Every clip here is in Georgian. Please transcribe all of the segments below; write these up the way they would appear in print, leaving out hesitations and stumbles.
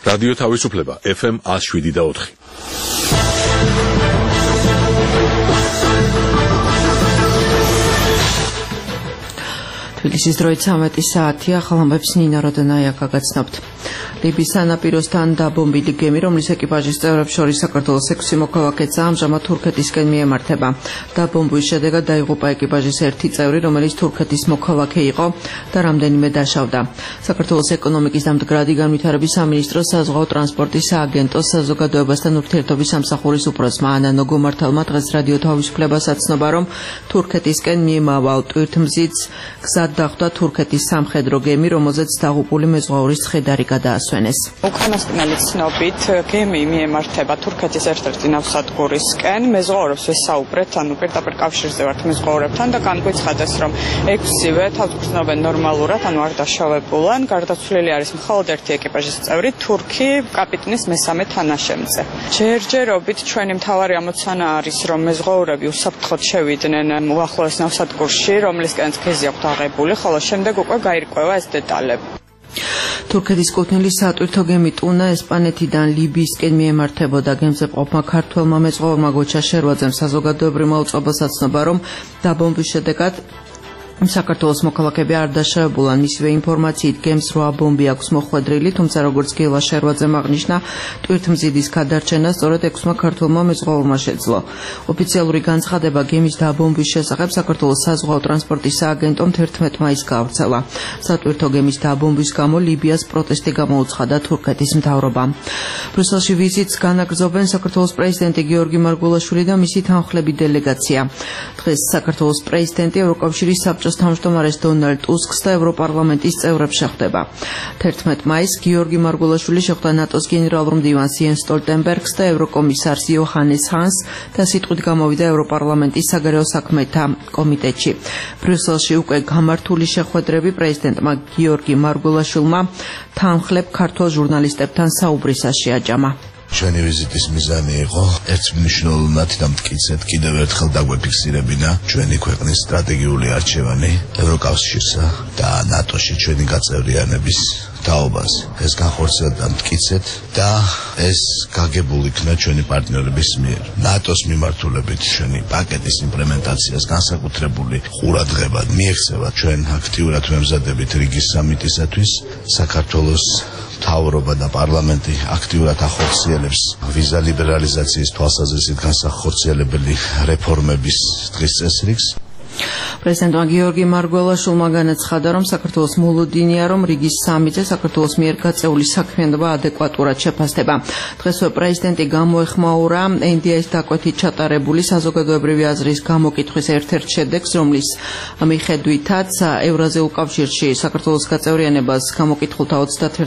რადიო თავისუფლება FM 107.4. თბილისის დროით 13 საათია, ხალხამბებს ნინა როდანაია გაგაცნობთ. ლიბიის სანაპიროსთან დაბომბილი გემი, რომლის ეკიპაჟის წევრებს შორის საქართველოს 6 მოქალაქეა, ამჟამად თურქეთისკენ მიემართება. დაბომბვის შედეგად დაიღუპა ეკიპაჟის ერთი წევრი, რომელიც თურქეთის მოქალაქე იყო და რამდენიმე დაშავდა. საქართველოს ეკონომიკის და მდგრადი განვითარების სამინისტროს საზღვაო ტრანსპორტის სააგენტოს საზოგადოებასთან ურთიერთობის სამსახურის უფროსმა ანა ნოგომართალმა დღეს რადიო თავისუფლებას აცნობა, რომ თურქეთისკენ მიემავალ ტვირთმზიც გზად დახვდა თურქეთის სამხედრო გემი, რომელზეც დაღუპული მეზღვაურის ცხედარი გადაასვენეს. უკანასკნელი ცნობით გემი მიემართება თურქეთის ერთ-ერთი ნავსადგურისკენ. მეზღვაურებს ვესაუბრეთ, ანუ პირდაპირ კავშირზე ვართ მეზღვაურებთან და განგვიცხადეს, რომ 6-ვე თავგრძნობენ ნორმალურად, ანუ არ დაშავებულან. გარდაცვლილი არის მხოლოდ ერთი ეკიპაჟის წევრი, თურქი კაპიტნის მესამე თანაშემწე. ჯერჯერობით ჩვენი მთავარი ამოცანა არის, რომ მეზღვაურები უსაფრთხოდ შევიდნენ უახლოეს ნავსადგურში, რომლისკენაც გეზი აქვთ აღებული, ხოლო შემდეგ უკვე გაირკვევა ეს დეტალები. თურქეთის კუთვნილი სატვირთო გემი ტუნა ესპანეთიდან ლიბიისკენ მიემართებოდა. გემზე მყოფმა ქართველმა მეზღვაურმა გოჩა შერვაძემ საზოგადოებრივმა უწყებას აცნობა, რომ დაბომბვის შედეგად საქართველოს მოქალაქეები არ დაშავებულან. მისივე ინფორმაციით გემს 8 ბომბი აქვს მოხვედრილი, თუმცა როგორც გელა შერვაძემ აღნიშნა, ტვირთმზიდის გადარჩენა სწორედ 6-მა ქართველმა მეზღვაურმა შეძლო. ოფიციალური განცხადება გემის დაბომბვის შესახებ საქართველოს საზღვაო ტრანსპორტის სააგენტომ 11 მაისს გაავრცელა. სატვირთო გემის დაბომბვის გამო ლიბიას პროტესტი გამოუცხადა თურქეთის მთავრობამ. ბრიუსელში ვიზიტს განაგრძობენ საქართველოს პრეზიდენტი გიორგი მარგულაშვილი და მისი თანხლები დელეგაცია. დღეს საქართველოს პრეზიდენტი ევროკავშირის თავმჯდომარეს დონალდ ტუსკს და ევროპარლამენტის წევრებს შეხვდება. 11 მაისს გიორგი მარგულაშვილი შეხვდა ნატოს გენერალურ მდივანს იენს სტოლტენბერგს და ევროკომისარს იოჰანეს ჰანს და სიტყვით გამოვიდა ევროპარლამენტის საგარეო საქმეთა კომიტეტში. ბრიუსელში უკვე გამართული შეხვედრები პრეზიდენტმა გიორგი მარგულაშვილმა თანხლებ ქართველ ჟურნალისტებთან საუბრისას შეაჯამა. ჩვენი ვიზიტის მიზანი იყო ერთმნიშვნელოვნად და მტკიცედ კიდევ ერთხელ დაგვეფიქსირებინა ჩვენი ქვეყნის სტრატეგიული არჩევანი ევროკავშირსა და ნატოში ჩვენი გაწევრიანების თაობას. ეს განხორციელდა მტკიცედ და ეს გაგებული იქნა ჩვენი პარტნიორების მიერ. ნატოს მიმართულებით ჩვენი პაკეტის იმპლემენტაციას განსაკუთრებული ყურადღება მიექცევა. ჩვენ აქტიურად ვემზადებით რიგის სამიტისათვის. საქართველოს მთავრობა და პარლამენტი აქტიურად ახორციელებს ვიზა ლიბერალიზაციის თვალსაზრისით განსახორციელებელი რეფორმების დღის წესრიგს. პრეზიდენტმა გიორგი მარგველაშვილმა განაცხადა, რომ საქართველოს მოლოდინია, რომ რიგის სამიტზე საქართველოს მიერ გაწეული საქმიანობა ადეკვატურად შეფასდება. დღესვე პრეზიდენტი გამოეხმაურა NDI-ს დაკვეთით ჩატარებული საზოგადოებრივი აზრის გამოკითხვის ერთ-ერთ შედეგს, რომლის მიხედვითაც ევრაზიულ კავშირში საქართველოს გაწევრიანებას გამოკითხულთა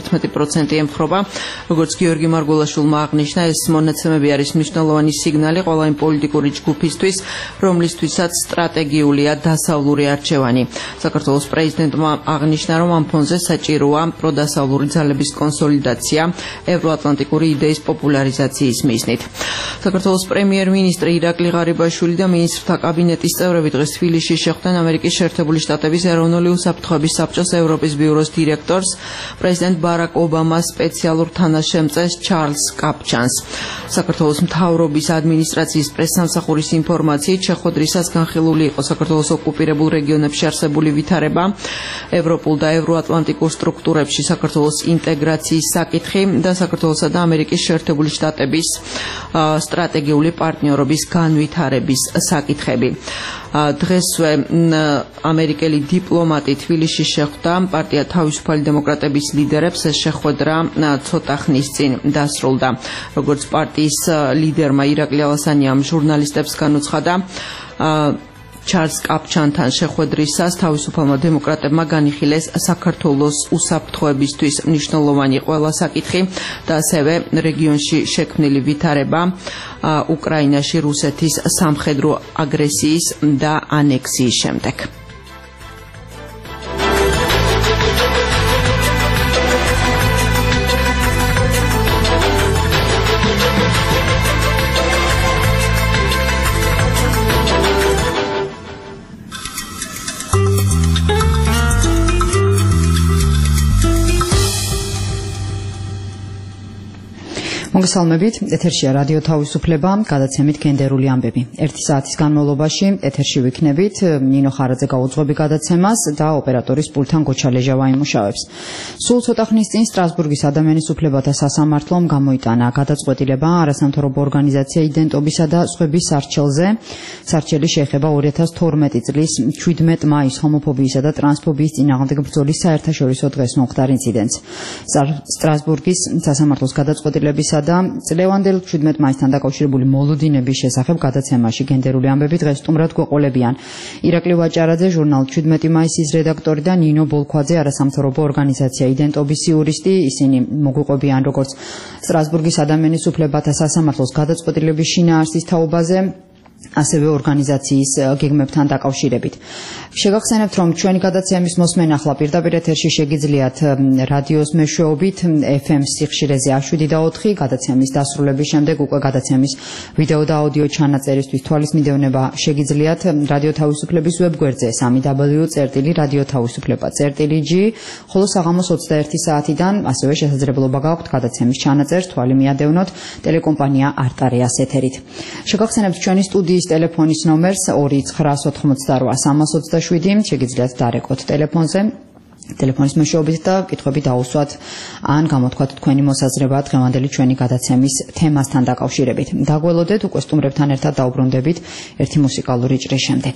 31% ემხრობა. როგორც გიორგი მარგველაშვილმა აღნიშნა, ეს მონაცემები არის მნიშვნელოვანი სიგნალი ყველა იმ პოლიტიკური ჯგუფისთვის, რომლისთვისაც სტრატეგიული დასავლური არჩევანი. საქართველოს პრეზიდენტმა აღნიშნა, რომ ამ ფონზე საჭიროა პროდასავლური ძალების კონსოლიდაცია ევროატლანტიკური იდეის პოპულარიზაციის მიზნით. საქართველოს პრემიერ-მინისტრი ირაკლი ღარიბაშვილი და მინისტრთა კაბინეტის წევრები დღეს თბილისში შეხვდნენ ამერიკის შეერთებული შტატების ეროვნული უსაფრთხოების საბჭოს ევროპის ბიუროს დირექტორს, პრეზიდენტ ბარაკ ობამას სპეციალურ თანაშემწეს ჩარლს კაპჩანს. საქართველოს მთავრობის ადმინისტრაციის პრესსამსახურის ინფორმაციით შეხვედრისას განხილული იყო საქართველოს ოკუპირებულ რეგიონებში არსებული ვითარება, ევროპულ და ევროატლანტიკურ სტრუქტურებში საქართველოს ინტეგრაციის საკითხი და საქართველოსა და ამერიკის შეერთებული შტატების სტრატეგიული პარტნიორობის განვითარების საკითხები. დღესვე ამერიკელი დიპლომატი თბილისში შეხვდა პარტია თავისუფალი დემოკრატების ლიდერებს. ეს შეხვედრა ცოტა ხნის წინ დასრულდა. როგორც პარტიის ლიდერმა ირაკლი ალასანიამ ჟურნალისტებს განუცხადა, ჩარლს კაპჩანთან შეხვედრისას თავისუფალმა დემოკრატებმა განიხილეს საქართველოს უსაფრთხოებისთვის მნიშვნელოვანი ყველა საკითხი და ასევე რეგიონში შექმნილი ვითარება უკრაინაში რუსეთის სამხედრო აგრესიის და ანექსიის შემდეგ. მოგესალმებით, ეთერშია რადიო თავისუფლება, გადაცემით გენდერული ამბები. 1 საათის განმავლობაში ეთერში ვიქნებით, ნინო ხარაძე გაუძღვები გადაცემას და ოპერატორის პულთან გოჩა ლეჟავა იმუშავებს. სულ ცოტა ხნის წინ სტრასბურგის ადამიანის უფლებათა სასამართლომ გამოიტანა გადაწყვეტილება არასამთავრობო ორგანიზაცია იდენტობისა და სხვების სარჩელზე. სარჩელი შეეხება 2012 წლის 17 მაისს ჰომოფობიისა და ტრანსფობიის წინააღმდეგ ბრძოლის საერთაშორისო დღეს მომხდარ ინციდენტს. სტრასბურგის სასამართლოს გადაწყვეტილებისა და წლევანდელ 17 მაისთან დაკავშირებული მოლოდინების შესახებ გადაცემაში გენდერული ამბები დღეს სტუმრად გვეყოლებიან ირაკლი ვაჭარაძე, ჟურნალ 17 მაისის რედაქტორი და ნინო ბოლქვაძე, არასამთავრობო ორგანიზაცია იდენტობის იურისტი. ისინი მოგვიყვებიან როგორც სტრასბურგის ადამიანის უფლებათა სასამართლოს გადაწყვეტილების შინაარსის თაობაზე, ასევე ორგანიზაციის გეგმებთან დაკავშირებით. შეგახსენებთ, რომ ჩვენი გადაცემის მოსმენა ახლა პირდაპირ ეთერში შეგიძლიათ რადიოს მეშვეობით FM სიხშირეზე 7/4, გადაცემის დასრულების შემდეგ უკვე გადაცემის ვიდეო და აუდიო ჩანაწერისთვის თვალის მიდევნება შეგიძლიათ რადიო თავისუფლების ვებგვერდზე www.radioთავისუფleba.gi, ხოლო საღამოს 21 საათიდან ასევე შესაძლებლობა გაქვთ გადაცემის ჩანაწერს თვალი მიადევნოთ ტელეკომპანია არტარიას ეთერით. შეგახსენებთ ჩვენი სტუდიის ტელეფონის ნომერს 2988327, შეგიძლიათ დარეკოთ ტელეფონზე, ტელეფონის მეშვეობით და კითხვები დაუსვათ ან გამოთქვათ თქვენი მოსაზრება დღევანდელი ჩვენი გადაცემის თემასთან დაკავშირებით. დაგველოდეთ, უკვე სტუმრებთან ერთად დაუბრუნდებით ერთი მუსიკალური ჭრის შემდეგ.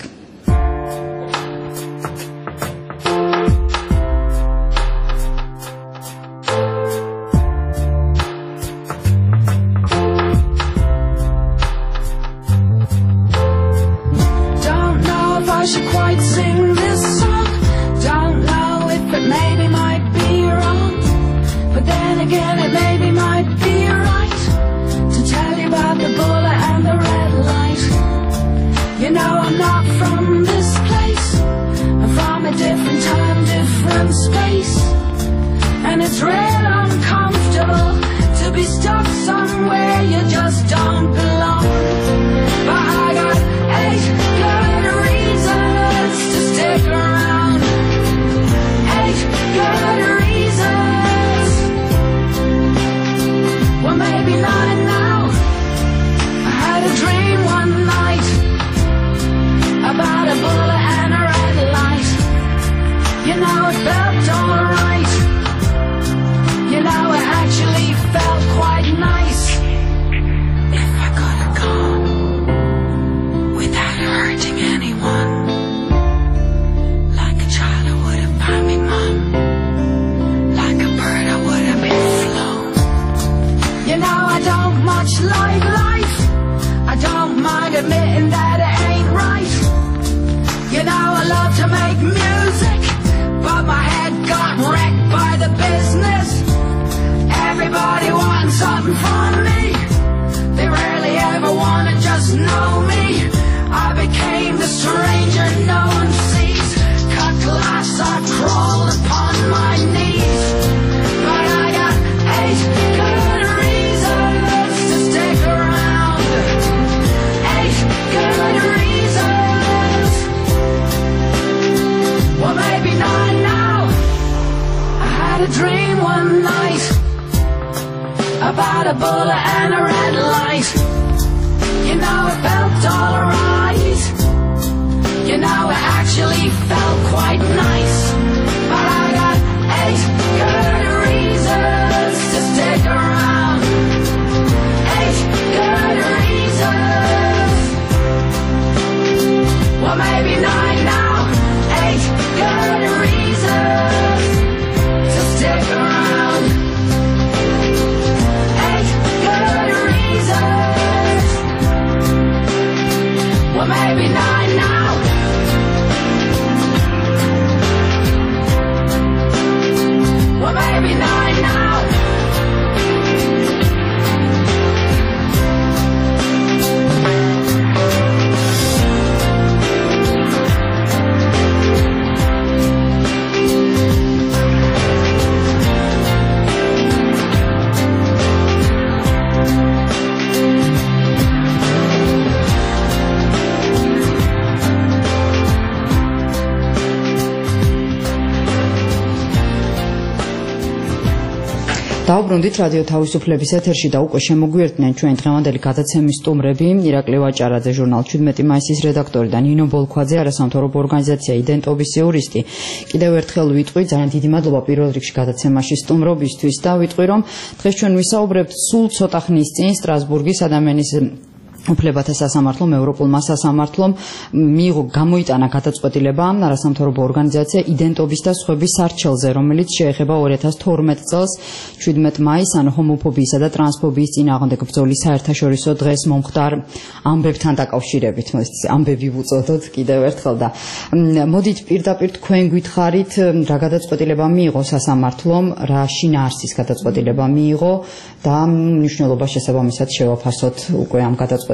Დაუბრუნდით რადიო თავისუფლების ეთერში და უკვე შემოგვიერთდნენ ჩვენ დღევანდელი გადაცემის სტუმრები ირაკლი ვაჭარაძე, ჟურნალ 17 მაისის რედაქტორი და ნინო ბოლქვაძე, არასამთავრობო ორგანიზაცია იდენტობის იურისტი. Კიდევ ერთხელ ვიტყვი, ძალიან დიდი მადლობა პირველ რიგში გადაცემაში სტუმრობისთვის და ვიტყვი, რომ დღეს ჩვენ ვისაუბრებთ სულ ცოტა ხნის წინ სტრასბურგის ადამიანის უფლებათა სასამართლომ, ევროპულმა სასამართლომ მიიღო გამოიტანა გადაწყვეტილება არასამთავრობო ორგანიზაცია იდენტობის და სხვების სარჩელზე, რომელიც შეეხება 2012 წელს 17 მაისს, ანუ ჰომოფობიისა და ტრანსფობიის წინააღმდეგ ბრძოლის საერთაშორისო დღეს მომხდარ ამბებთან დაკავშირებით. ამბები ვუწოდოთ კიდევ ერთხელ და მოდით პირდაპირ თქვენ გითხარით, რა გადაწყვეტილება მიიღო სასამართლომ, რა შინაარსის გადაწყვეტილება მიიღო და მნიშვნელობა შესაბამისად შევაფასოთ უკვე ამ გადაწყვეტილებას.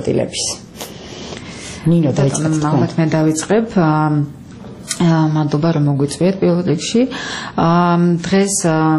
ნინო, დაიწყეთ თქვენ. ალბათ მე დავიწყებ. მადლობა რომ მოგვიწვიეთ პირველ რიგში. დღეს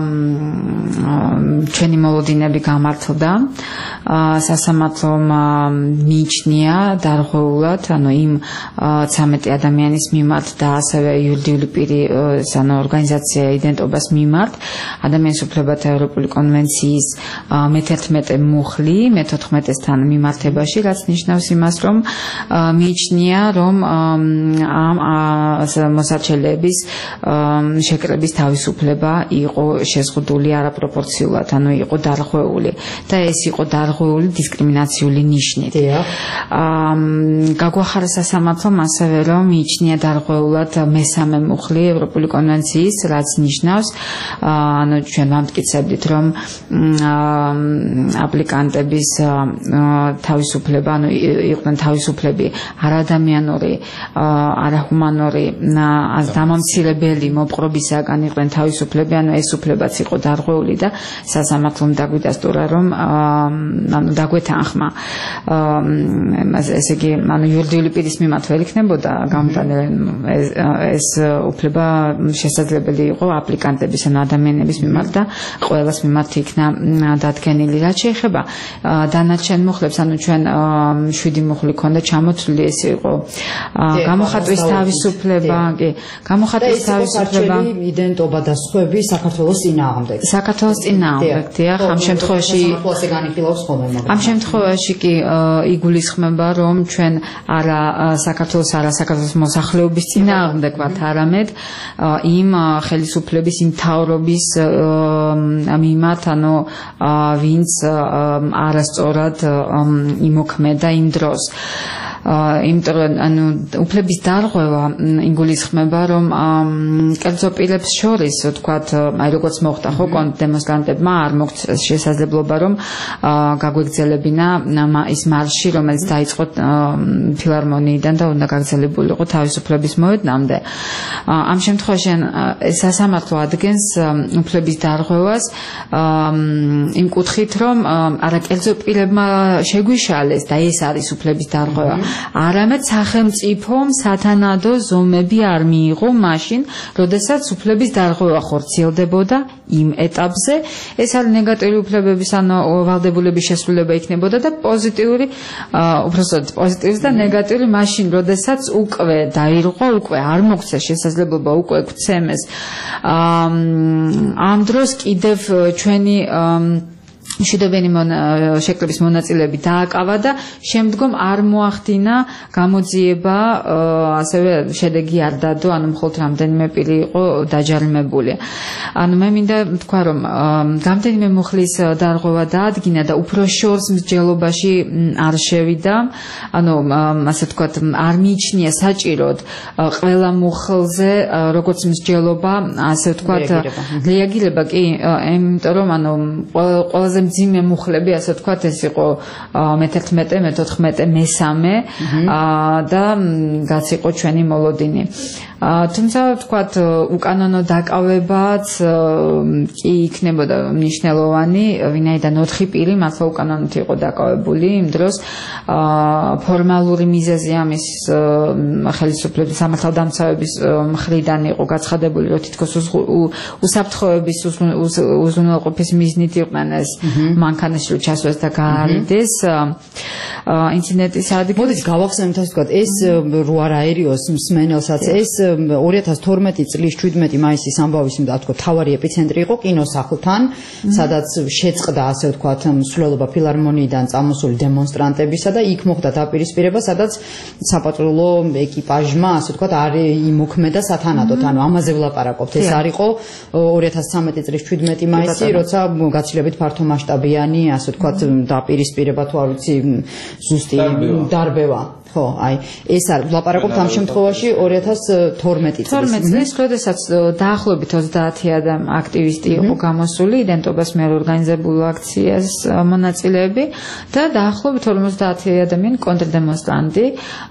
ჩვენი მოლოდინები გამართლდა. სასამართლომ მიიჩნია დარღვეულად, ანუ იმ 13 ადამიანის მიმართ და ასევე იურიდიული პირის, ანუ ორგანიზაცია იდენტობას მიმართ, ადამიანის უფლებათა ევროპული კონვენციის მე-11 მუხლი, მე-14-ესთან მიმართებაში, რაც ნიშნავს იმას, რომ მიიჩნია, რომ ამ მოსარჩელების შეკრების თავისუფლება იყო შეზღუდული არაპროპორციულად, ანუ იყო დარღვეული და ეს იყო დარღვეული დისკრიმინაციული ნიშნით. გაგვახარა სასამართლომ ასევე, რომ მიიჩნია დარღვეულად მე-13 მუხლი ევროპული კონვენციის, რაც ნიშნავს, ანუ ჩვენ ვამტკიცებდით, რომ აპლიკანტების თავისუფლება, ანუ იყვნენ თავისუფლები არაადამიანური, არაჰუმანური დამამცირებელი მოპყრობისაგან იყვნენ თავისუფლები, ანუ ეს უფლებაც იყო დარღვეული და სასამართლომ დაგვიდასტურა, რომ ანუ დაგვეთანხმა ესე იგი, ანუ იურიდიული პირის მიმართ ვერ იქნებოდა გამოტანილი ეს უფლება შესაძლებელი იყო აპლიკანტების, ანუ ადამიანების მიმართ და ყველას მიმართ იქნა დადგენილი. რაც შეეხება დანარჩენ მუხლებს, ანუ ჩვენ 7 მუხლი ქონდა ჩამოთვლილი, ეს იყო გამოხატვის თავისუფლება, გამოხატვის თავისუფლება, იდენტობა და სხვები საქართველოს წინააღმდეგ. საქართველოს წინააღმდეგ, დიახ, ამ შემთხვევაში ამ შემთხვევაში კი იგულისხმება, რომ ჩვენ არა საქართველოს მოსახლეობის წინააღმდეგ ვართ, არამედ იმ ხელისუფლების, იმ მთავრობის მიმართ, ანუ ვინც არასწორად იმოქმედა იმ დროს. იმიტომ ანუ უფლების დარღვევა იგულისხმება, რომ კერძო პირებს შორის, ვთქვათ, აი როგორც მოხდა ხო დემონსტრანტებმა არ მოხდა შესაძლებლობა, რომ გაგვეგზელებინა ის მარში, რომელიც დაიწყო ფილარმონიიდან და უნდა გაგრძელებულიყო თავისუფლების მოედნამდე. ამ შემთხვევაში სასამართლო ადგენს უფლების დარღვევას იმ კუთხით, რომ არა კერძო პირებმა შეგვიშალეს და ეს არის უფლების დარღვევა, არამედ სახელმწიფომ სათანადო ზომები არ მიიღო მაშინ, როდესაც უფლების დარღვევა ხორციელდებოდა იმ ეტაპზე. ეს არის ნეგატიური უფლებების, ანუ ვალდებულების შესრულება იქნებოდა და პოზიტიური, უბრალოდ პოზიტიური და ნეგატიური მაშინ, როდესაც უკვე დაირღვა, უკვე არ მოგვცე შესაძლებლობა, უკვე გვცემეს. ამ დროს კიდევ ჩვენი მშვიდობიანი შეკრების მონაწილეები დააკავა და შემდგომ არ მოახდინა გამოძიება, ასევე შედეგი არ დადო, ანუ მხოლოდ რამდენიმე პირი იყო დაჯარიმებული. ანუ მე მინდა თქვა, რომ რამდენიმე მუხლის დარღვევა დაადგინა და უფრო შორს მსჯელობაში არ შევიდა, ანუ ასე ვთქვათ, არ მიიჩნია საჭიროდ ყველა მუხლზე როგორც მსჯელობა, ასე ვთქვათ, რეაგირება კი, იმიტომ რომ ანუ ყველაზე მძიმე მუხლები, ასე ვთქვათ, ეს იყო მე-11, მე-14, მე-13 და რაც იყო ჩვენი მოლოდინი. თუმცა ვთქვათ, უკანონო დაკავებაც კი იქნებოდა მნიშვნელოვანი, ვინაიდან 4 პირი მართლა უკანონოდ იყო დაკავებული იმ დროს. ფორმალური მიზეზი ამის ხელისუფლების სამართალდამცავების მხრიდან იყო გაცხადებული, რომ თითქოს უსაფრთხოების უზრუნველყოფის მიზნით იყვნენ ეს მანქანაში რო ჩასვეს და გაარიდეს ინციდენტის ადგილს. მოდით გავახსენოთ ასე ვთქვათ, ეს რო არ აერიოს მსმენელსაც, ეს 2012 წლის 17 მაისის ამბავის უნდა ვთქვათ, თავარი ეპიცენტრი იყო კინოსახლთან, სადაც შეწყდა ასე ვთქვათ, მსვლელობა ფილარმონიიდან წამოსული დემონსტრანტებისა და იქ მოხდა დაპირისპირება, სადაც საპატრულო ეკიპაჟმა ასე ვთქვათ, არ იმოქმედა სათანადოდ, ანუ ამაზე ვლაპარაკობთ. ეს არ იყო 2013 წლის 17 მაისი, როცა გაცილებით ფართომასშტაბიანი, ასე ვთქვათ, დაპირისპირება თუ არ ვიცი, ზუსტი დარბევა. ხო, აი, ეს არ ვლაპარაკობთ ამ შემთხვევაში 2012 წლის. 12 წლის, როდესაც დაახლოებით 30 აქტივისტი იყო გამოსული იდენტობას მიერ ორგანიზებულ აქციას მონაწილეები და დაახლოებით 50 ადამიანი კონტრდემონსტრანტი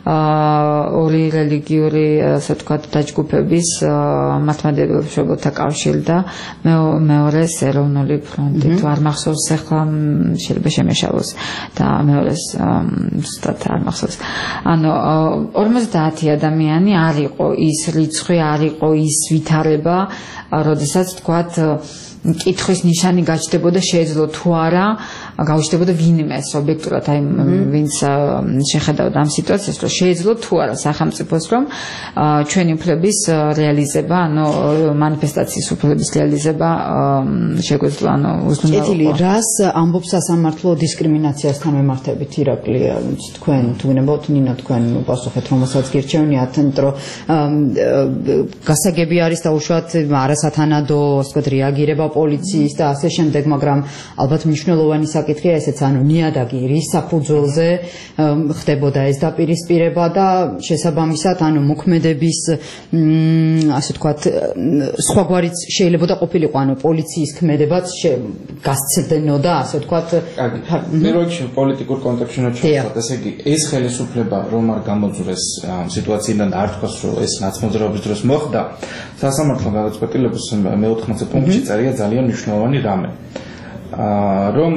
ორი რელიგიური, ასე ვთქვათ, დაჯგუფების მართლმადიდებლობთა კავშირი და მეორეს ეროვნული ფრონტი. თუ არ მახსოვს ახლა შეიძლება შემეშალოს და მეორეს ზუსტად არ მახსოვს. ანუ 50 ადამიანი არ იყო ის რიცხვი, არ იყო ის ვითარება, როდესაც თქვათ კითხვის ნიშანი გაჩნდებოდა შეეძლო თუ არა გაუჩნდებოდა ვინმე ობიექტურად აი ვინც შეხედავდა ამ სიტუაციას რომ შეეძლო თუ არა სახელმწიფოს რომ ჩვენი უფლების რეალიზება ანუ მანიფესტაციის უფლების რეალიზება შეგვეძლო ანუ კეთილი რას ამბობს სასამართლო დისკრიმინაციასთან მიმართებით ირაკლი თქვენ თუ ვინებოთ ნინო თქვენ პასუხეთ რომელსაც გირჩევნიათ იმიტომ რომ გასაგები არის დაუშვათ არასათანადო ასე ვთქვათ რეაგირება პოლიციის და ასე შემდეგ, მაგრამ ალბათ მნიშვნელოვანი საკითხია ესეც, ანუ ნიადაგი რის საფუძველზე ხდებოდა ეს დაპირისპირება და შესაბამისად, ანუ მოქმედების ასე ვთქვათ, სხვაგვარიც შეიძლება და ყოფილიყო, ანუ პოლიციის ქმედებაც გასცდენოდა, ასე ვთქვათ. მე როიქში პოლიტიკურ კონტექსტში ვჩვენოთ, ესე იგი, ეს ხელისუფლება რომ არ გამოძვრეს სიტუაციიდან და არ თქვას, რომ ეს ნაცმოძრაობის დროს მოხდა, სასამართლო გადაწყვეტილების მე-14 პუნქტში წერია ძალიან მნიშვნელოვანი რამე. რომ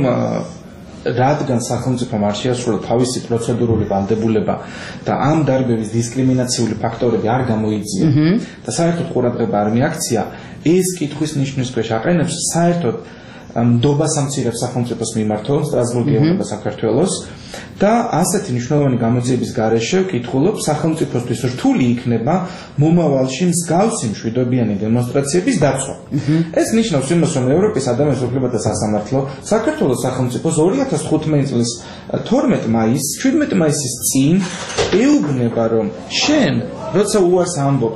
რადგან სახელმწიფომ არ შეასრულა თავისი პროცედურული ვალდებულება და ამ დარბევის დისკრიმინაციული ფაქტორები არ გამოიძია და საერთოდ ყურადღება არ მიაქცია, ეს კითხვის ნიშნის ქვეშ აყენებს საერთოდ ნდობას ამცირებს სახელმწიფოს მიმართონ სტრასბურგი ეუბნება საქართველოს და ასეთი მნიშვნელოვანი გამოძიების გარეშე ვკითხულობ სახელმწიფოსთვის რთული იქნება მომავალში მსგავსი მშვიდობიანი დემონსტრაციების დაცვა. ეს ნიშნავს იმას, რომ ევროპის ადამიანის უფლებათა სასამართლო საქართველოს სახელმწიფოს 2015 წლის 12 მაისს 17 მაისის წინ ეუბნება, რომ შენ როცა უარს ამბობ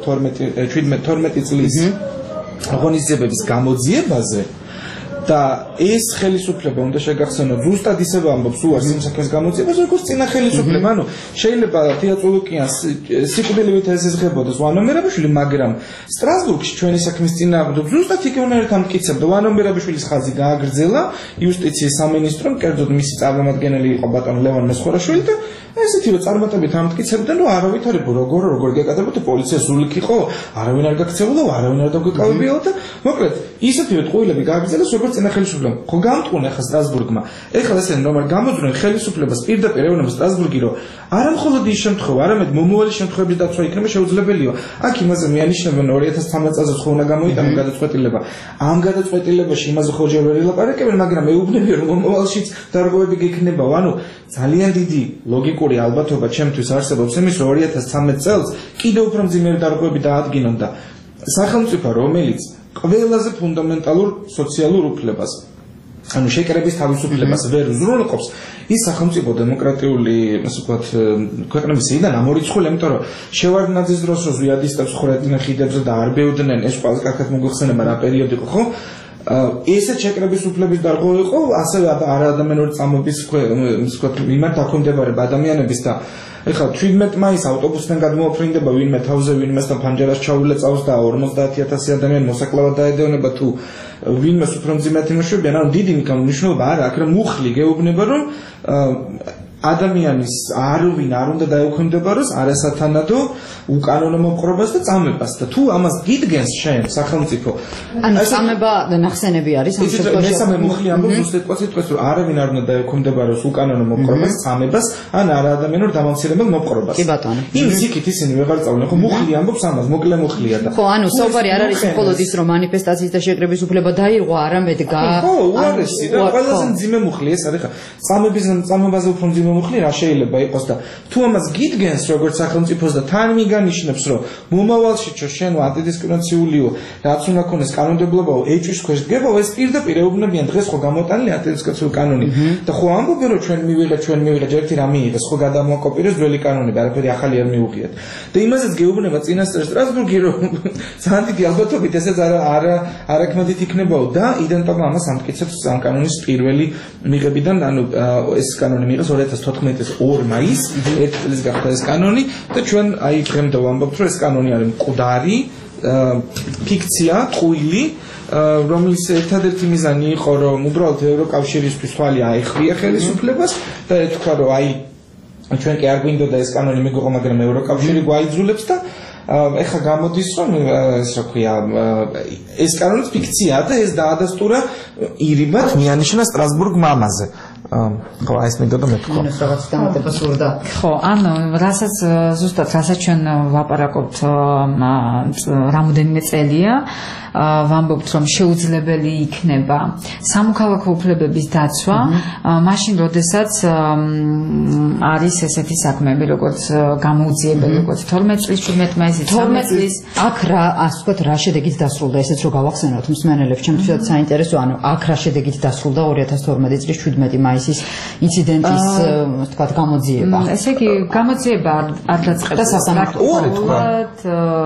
12 წლის ღონისძიებების გამოძიებაზე და ეს ხელისუფლება უნდა შეგახსენოთ ზუსტად ისევე ამბობს უარს იმ საქმის გამოძიებას, როგორც წინა ხელისუფლება. ანუ შეიძლება თეატროლოგიას სიკვდილებით ეზიზღებოდეს ვანო მერაბაშვილი, მაგრამ სტრასბურგში ჩვენი საქმის წინააღმდეგ ზუსტად იქ უნდა ამტკიცებდა. ვანო მერაბაშვილის ხაზი გააგრძელა იუსტიციის სამინისტრომ, კერძოდ მისი წარმომადგენელი იყო ბატონო ლევან მესხორაშვილი და ესეთივე წარმატებით ამტკიცებდნენ, რომ არავითარი როგორ გეკადრებოდა პოლიცია ზულიქ იყო, არავინ არ გაქცეულა, არავინ არ დაგვეკავებიაო და მოკლედ ისეთივე ტყუილები გააგრძელეს, როგორც წინა ხელისუფლებამ. ხო გამტყუნა ხა სტრასბურგმა. ეხლა ესენ რომ არ გამოძვრენ ხელისუფლებას პირდაპირ ეუბნება სტრასბურგი, რომ არა მხოლოდ ის შემთხვევა, არამედ მომავალი შემთხვევების დაცვა იქნება შეუძლებელია. აქ იმაზე მეანიშნებენ 2013 წელს ხო უნდა გამოიტანო გადაწყვეტილება. ამ გადაწყვეტილებაში იმაზე ხო ჯერ ვერ ელაპარაკებენ, მაგრამ ეუბნები რომ მომავალშიც დარღვევები გექნება. ანუ ძალიან დიდი ლოგიკური ალბათობა ჩემთვის არსებობს იმის, რომ 2013 წელს კიდევ უფრო მძიმე დარღვევები დაადგინონ და სახელმწიფო, რომელიც ყველაზე ფუნდამენტალურ სოციალურ უფლებას, ანუ შეკრების თავისუფლებას ვერ უზრუნველყოფს, ის სახელმწიფო დემოკრატიული, ასე ვთქვათ, ქვეყნების სიიდან ამორიცხული, იმიტომ რომ შევარდნაძის დროს რო ზვიადისტებს ხვდებდნენ ხიდებზე და არ ბეოდნენ, ეს ყველაზე კარგად მოგეხსენება რა პერიოდი იყო, ხო? ესეც შეკრების უფლების დარღვევა იყო, ასევე არაადამიანური წამების მიმართ დაქვემდებარება ადამიანების და ეხლა 17 მაისს ავტობუსიდან გადმოაფრინდება ვინმე თავზე, ვინმესთან ფანჯარას ჩაულეწავს და 50,000 ადამიანი მოსაკლავად დაედევნება თუ ვინმეს უფრო მძიმედ იმუშავებიან, ანუ დიდი მნიშვნელობა არა, აქ რა მუხლი გეუბნება, რომ ადამიანის არავინ არ უნდა დაექვემდებაროს არასათანადო უკანონო მოპყრობას და წამებას და თუ ამას გიდგენს შენ სახელმწიფო ანუ წამება ნახსენები არის ამ შემთხვევაში მესამე მუხლი ამბობს უსიტყვას რომ არავინ არ უნდა დაექვემდებაროს უკანონო მოპყრობას წამებას ან არაადამიანურ დამამცირებელ მოპყრობას კი ბატონო იმის იქით ისინი ვეღარ წავლენ ხო მუხლი ამბობს ამას მოკლე მუხლია და ხო ანუ საუბარი არ არის მხოლოდ ის რომ მანიფესტაციის და შეკრების უფლება დაირღვა არამედ ხო უარესი და ყველაზე მძიმე მუხლი ეს არის ხა წამებაზე უფრო მძიმე მუხლი რა შეიძლება იყოს და თუ ამას გიდგენს როგორც სახელმწიფოს და თან მიგანიშნებს რომ მომავალში შენ ანტიდისკრიმინაციულიო რაც უნდა ქონდეს კანონმდებლობაო ეჭვის ქვეშ დგებაო ეს პირდაპირ ეუბნებიან დღეს ხო გამოტანილი ანტიდისკრიმინაციული კანონი და ხო ამბობენ რომ ჩვენ მივიღეთ ერთი რამ მიიღეს ხო გადამოაკოპირეს ძველი კანონები არაფერი ახალი არ მიუღიათ და იმასაც გეუბნება წინასწარ სტრასბურგი რომ ძალიან დიდი ალბათობით ესეც არაქმედით იქნებაო და იდენტობა ამას ამტკიცებს ამ კანონის პირველი მიღებიდან ანუ ეს კანონი მიიღეს 2014 წლის 2 მაისს ერთი წლის გახდა ეს კანონი და ჩვენ აი დღემდე ვამბობთ რომ ეს კანონი არის მკვდარი ფიქცია ტყუილი რომლის ერთადერთი მიზანი იყო რომ უბრალოდ ევროკავშირისთვის თვალი აეხვია ხელისუფლებას და ეთქვა რომ აი ჩვენ კი არ გვინდოდა ეს კანონი მიგოღო მაგრამ ევროკავშირი გვაიძულებს და ეხლა გამოდის რომ ეს რა ქვია ეს კანონიც ფიქციაა და ეს დაადასტურა ირიბად მიანიშნა სტრასბურგ მამაზე ხო ეს მინდოდა მეთქვა ეს რაღაც დამატება სურდა ხო ანუ რასაც ზუსტად რასაც ჩვენ ვაპარაკობთ რამოდენიმე წელია ვამბობთ რომ შეუძლებელი იქნება სამოქალაქო უფლებების დაცვა მაშინ როდესაც არის ესეთი საქმეები როგორც გამოუძიებელი როგორც 12 წლის 17 მაისის 12 წლის აქ რა ასე ვთქვათ რა შედეგით დასრულდა ესეც რო გავახსენოთ მსმენელებს ჩემთვისაც საინტერესო ანუ აქ რა შედეგით დასრულდა 2012 წლის 17 მაისის ინციდენტის ვთქვათ გამოძიება ესე იგი გამოძიება არ დაწყება სასამართლოდ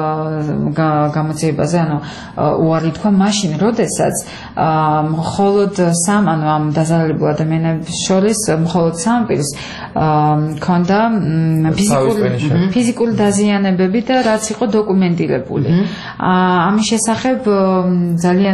გამოძიებაზე ანუ უარი თქვა მაშინ როდესაც მხოლოდ სამ ანუ ამ დაზარალებულ ადამიანების შორის მხოლოდ სამ პირს ქონდა ფიზიკური დაზიანებები და რაც იყო დოკუმენტირებული ამის შესახებ ძალიან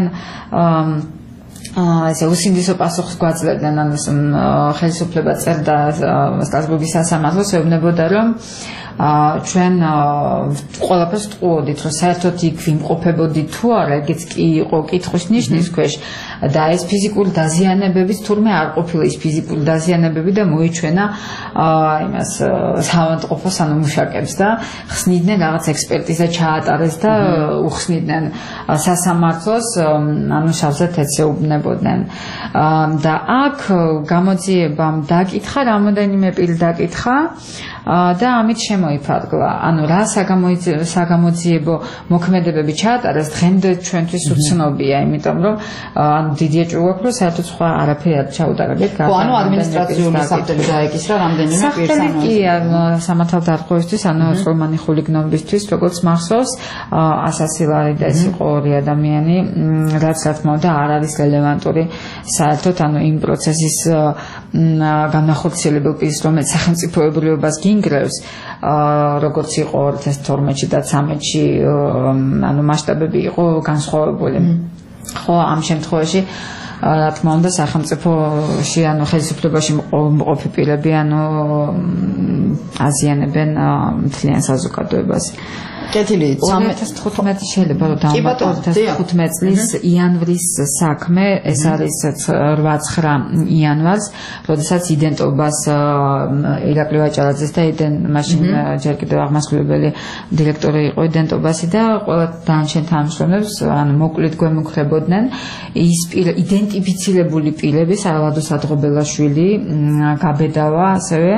ესე უსინდისო პასუხს გვაძლევდნენ ანუ ხელისუფლება წერდა სტრასბურგის სასამართლოს ეუბნებოდა რომ ჩვენ ყველაფერს ტყუოდით რომ საერთოდ იქ ვიმყოფებოდით თუ არა ეგეც კი იყო კითხვის ნიშნის ქვეშ და ეს ფიზიკური დაზიანებების თურმე არ ყოფილა ის ფიზიკური დაზიანებები და მოიჩვენა იმას საავადმყოფოს ანუ მუშაკებს და ხსნიდნენ რაღაც ექსპერტიზა ჩაატარეს და უხსნიდნენ სასამართლოს ანუ შავზეთ ეცეუბნებოდნენ და აქ გამოძიებამ დაკითხა რამოდენიმე პირი დაკითხა და ამით შემოიფარგლა ანუ რა საგამოძიებო მოქმედებები ჩაატარეს დღემდე ჩვენთვის უცნობია იმიტომ რომ ანუ დიდი ეჭვი გვაქვს რომ საერთოდ სხვა არაფერი არ ჩაუტარებთ ხო ანუ ადმინისტრაციული საფრთხე დაეკისრა რამდენიმე პირს ანუ კი სამართალდამცავისთვის ანუ წვრილმანი ხულიგნობისთვის როგორც მახსოვს ასასილარი და ეს იყო ორი ადამიანი რაც რა თქმა უნდა არ არის რელევანტური საერთოდ ანუ იმ პროცესის განახორციელებელ პირს რომელიც სახელმწიფოებრიობას გინგრევს როგორც იყო 2012-ში და 2013-ში ანუ მასშტაბები იყო განსხვავებული ხო ამ შემთხვევაში რა თქმა უნდა სახელმწიფოში ანუ ხელისუფლებაში მყოფი პირები ანუ აზიანებენ მთლიან საზოგადოებას კეთილი 2015 შეიძლება რომ დავამატოთ 2015 წლის იანვრის საქმე ეს არის 8-9 იანვარს როდესაც იდენტობას ირაკლი ვაჭარაძეს და მაშინ ჯერ კიდევ აღმასრულებელი დირექტორი იყო იდენტობასი და ყველა დანარჩენ თანამშრომლებს ანუ მოკლედ გვემუქრებოდნენ ის იდენტიფიცირებული პირები სალადო სადღობელაშვილი გაბედავა ასევე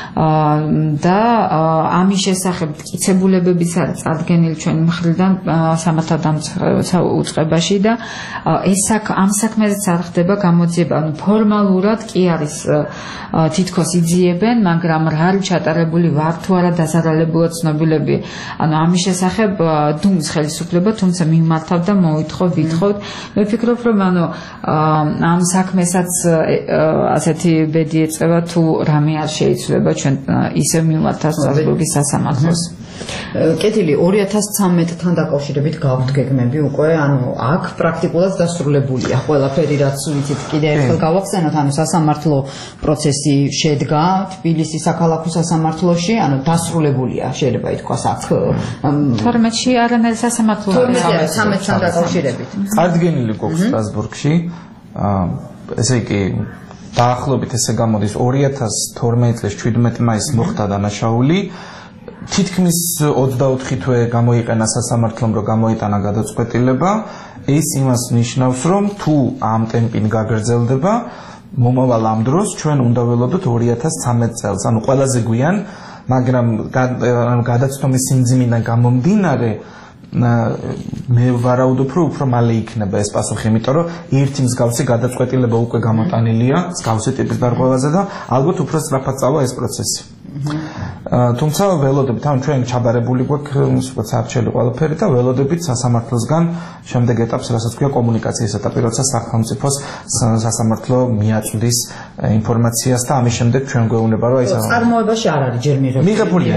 და ამის შესახებ მტკიცებულებებიც წარდგენილი ჩვენი მხრიდან სამართალდამცავ უწყებაში და ეს ამ საქმეზეც არ ხდება გამოძიება ანუ ფორმალურად კი არის თითქოს იძიებენ მაგრამ რა არის ჩატარებული ვარ თუ არა დაზარალებულად ცნობილები ანუ ამის შესახებ დუმს ხელისუფლება თუმცა მიმართავ და ვითხოვთ მე ვფიქრობ რომ ანუ ამ საქმესაც ასეთი ბედი ეწევა თუ რამე არ შეიცვლება ჩვენ ისევ მიმართავ სტრასბურგის სასამართლოს კეთილი 2013-თან დაკავშირებით გაქვთ გეგმები უკვე, ანუ აქ პრაქტიკულად დასრულებულია ყველაფერი, რაც ვიცით. კიდე ერთხელ გავახსენოთ, ანუ სასამართლო პროცესი შედგა თბილისის საქალაქო სასამართლოში, ანუ დასრულებულია, შეიძლება ითქვას აქ 12-ში არანაირი სასამართლო 13-თან დაკავშირებით. წარდგენილი გვაქვს სტრასბურგში, ესე იგი დაახლოებით ესე გამოდის 2012 წლის 17 მაისს მოხდა დანაშაული. თითქმის 24 თვე გამოიყენა სასამართლომ, რომ გამოიტანა გადაწყვეტილება. ეს იმას ნიშნავს, რომ თუ ამ ტემპით გაგრძელდება, მომავალ ამ დროს ჩვენ უნდა ველოდოთ 2013 წელს, ანუ ყველაზე გვიან, მაგრამ გადაცდომის სიმძიმიდან გამომდინარე მე ვარაუდობ, რომ უფრო მალე იქნება ეს პასუხი, იმიტომ რომ ერთი მსგავსი გადაწყვეტილება უკვე გამოტანილია მსგავსი ტიპის დარღვევაზე და ალბათ უფრო სწრაფად წავა ეს პროცესი. თუმცა ველოდებით, ანუ ჩვენ ჩაბარებული გვაქვს საარჩელი ყველაფერი და ველოდებით სასამართლოსგან შემდეგ ეტაპს, რასაც ქვია კომუნიკაციის ეტაპი, როცა სახელმწიფოს სასამართლო მიაწვდის ინფორმაციას და ამის შემდეგ ჩვენ გვეუბნება, რომ აი წარმოებაში არ არის ჯერ მიღებულია.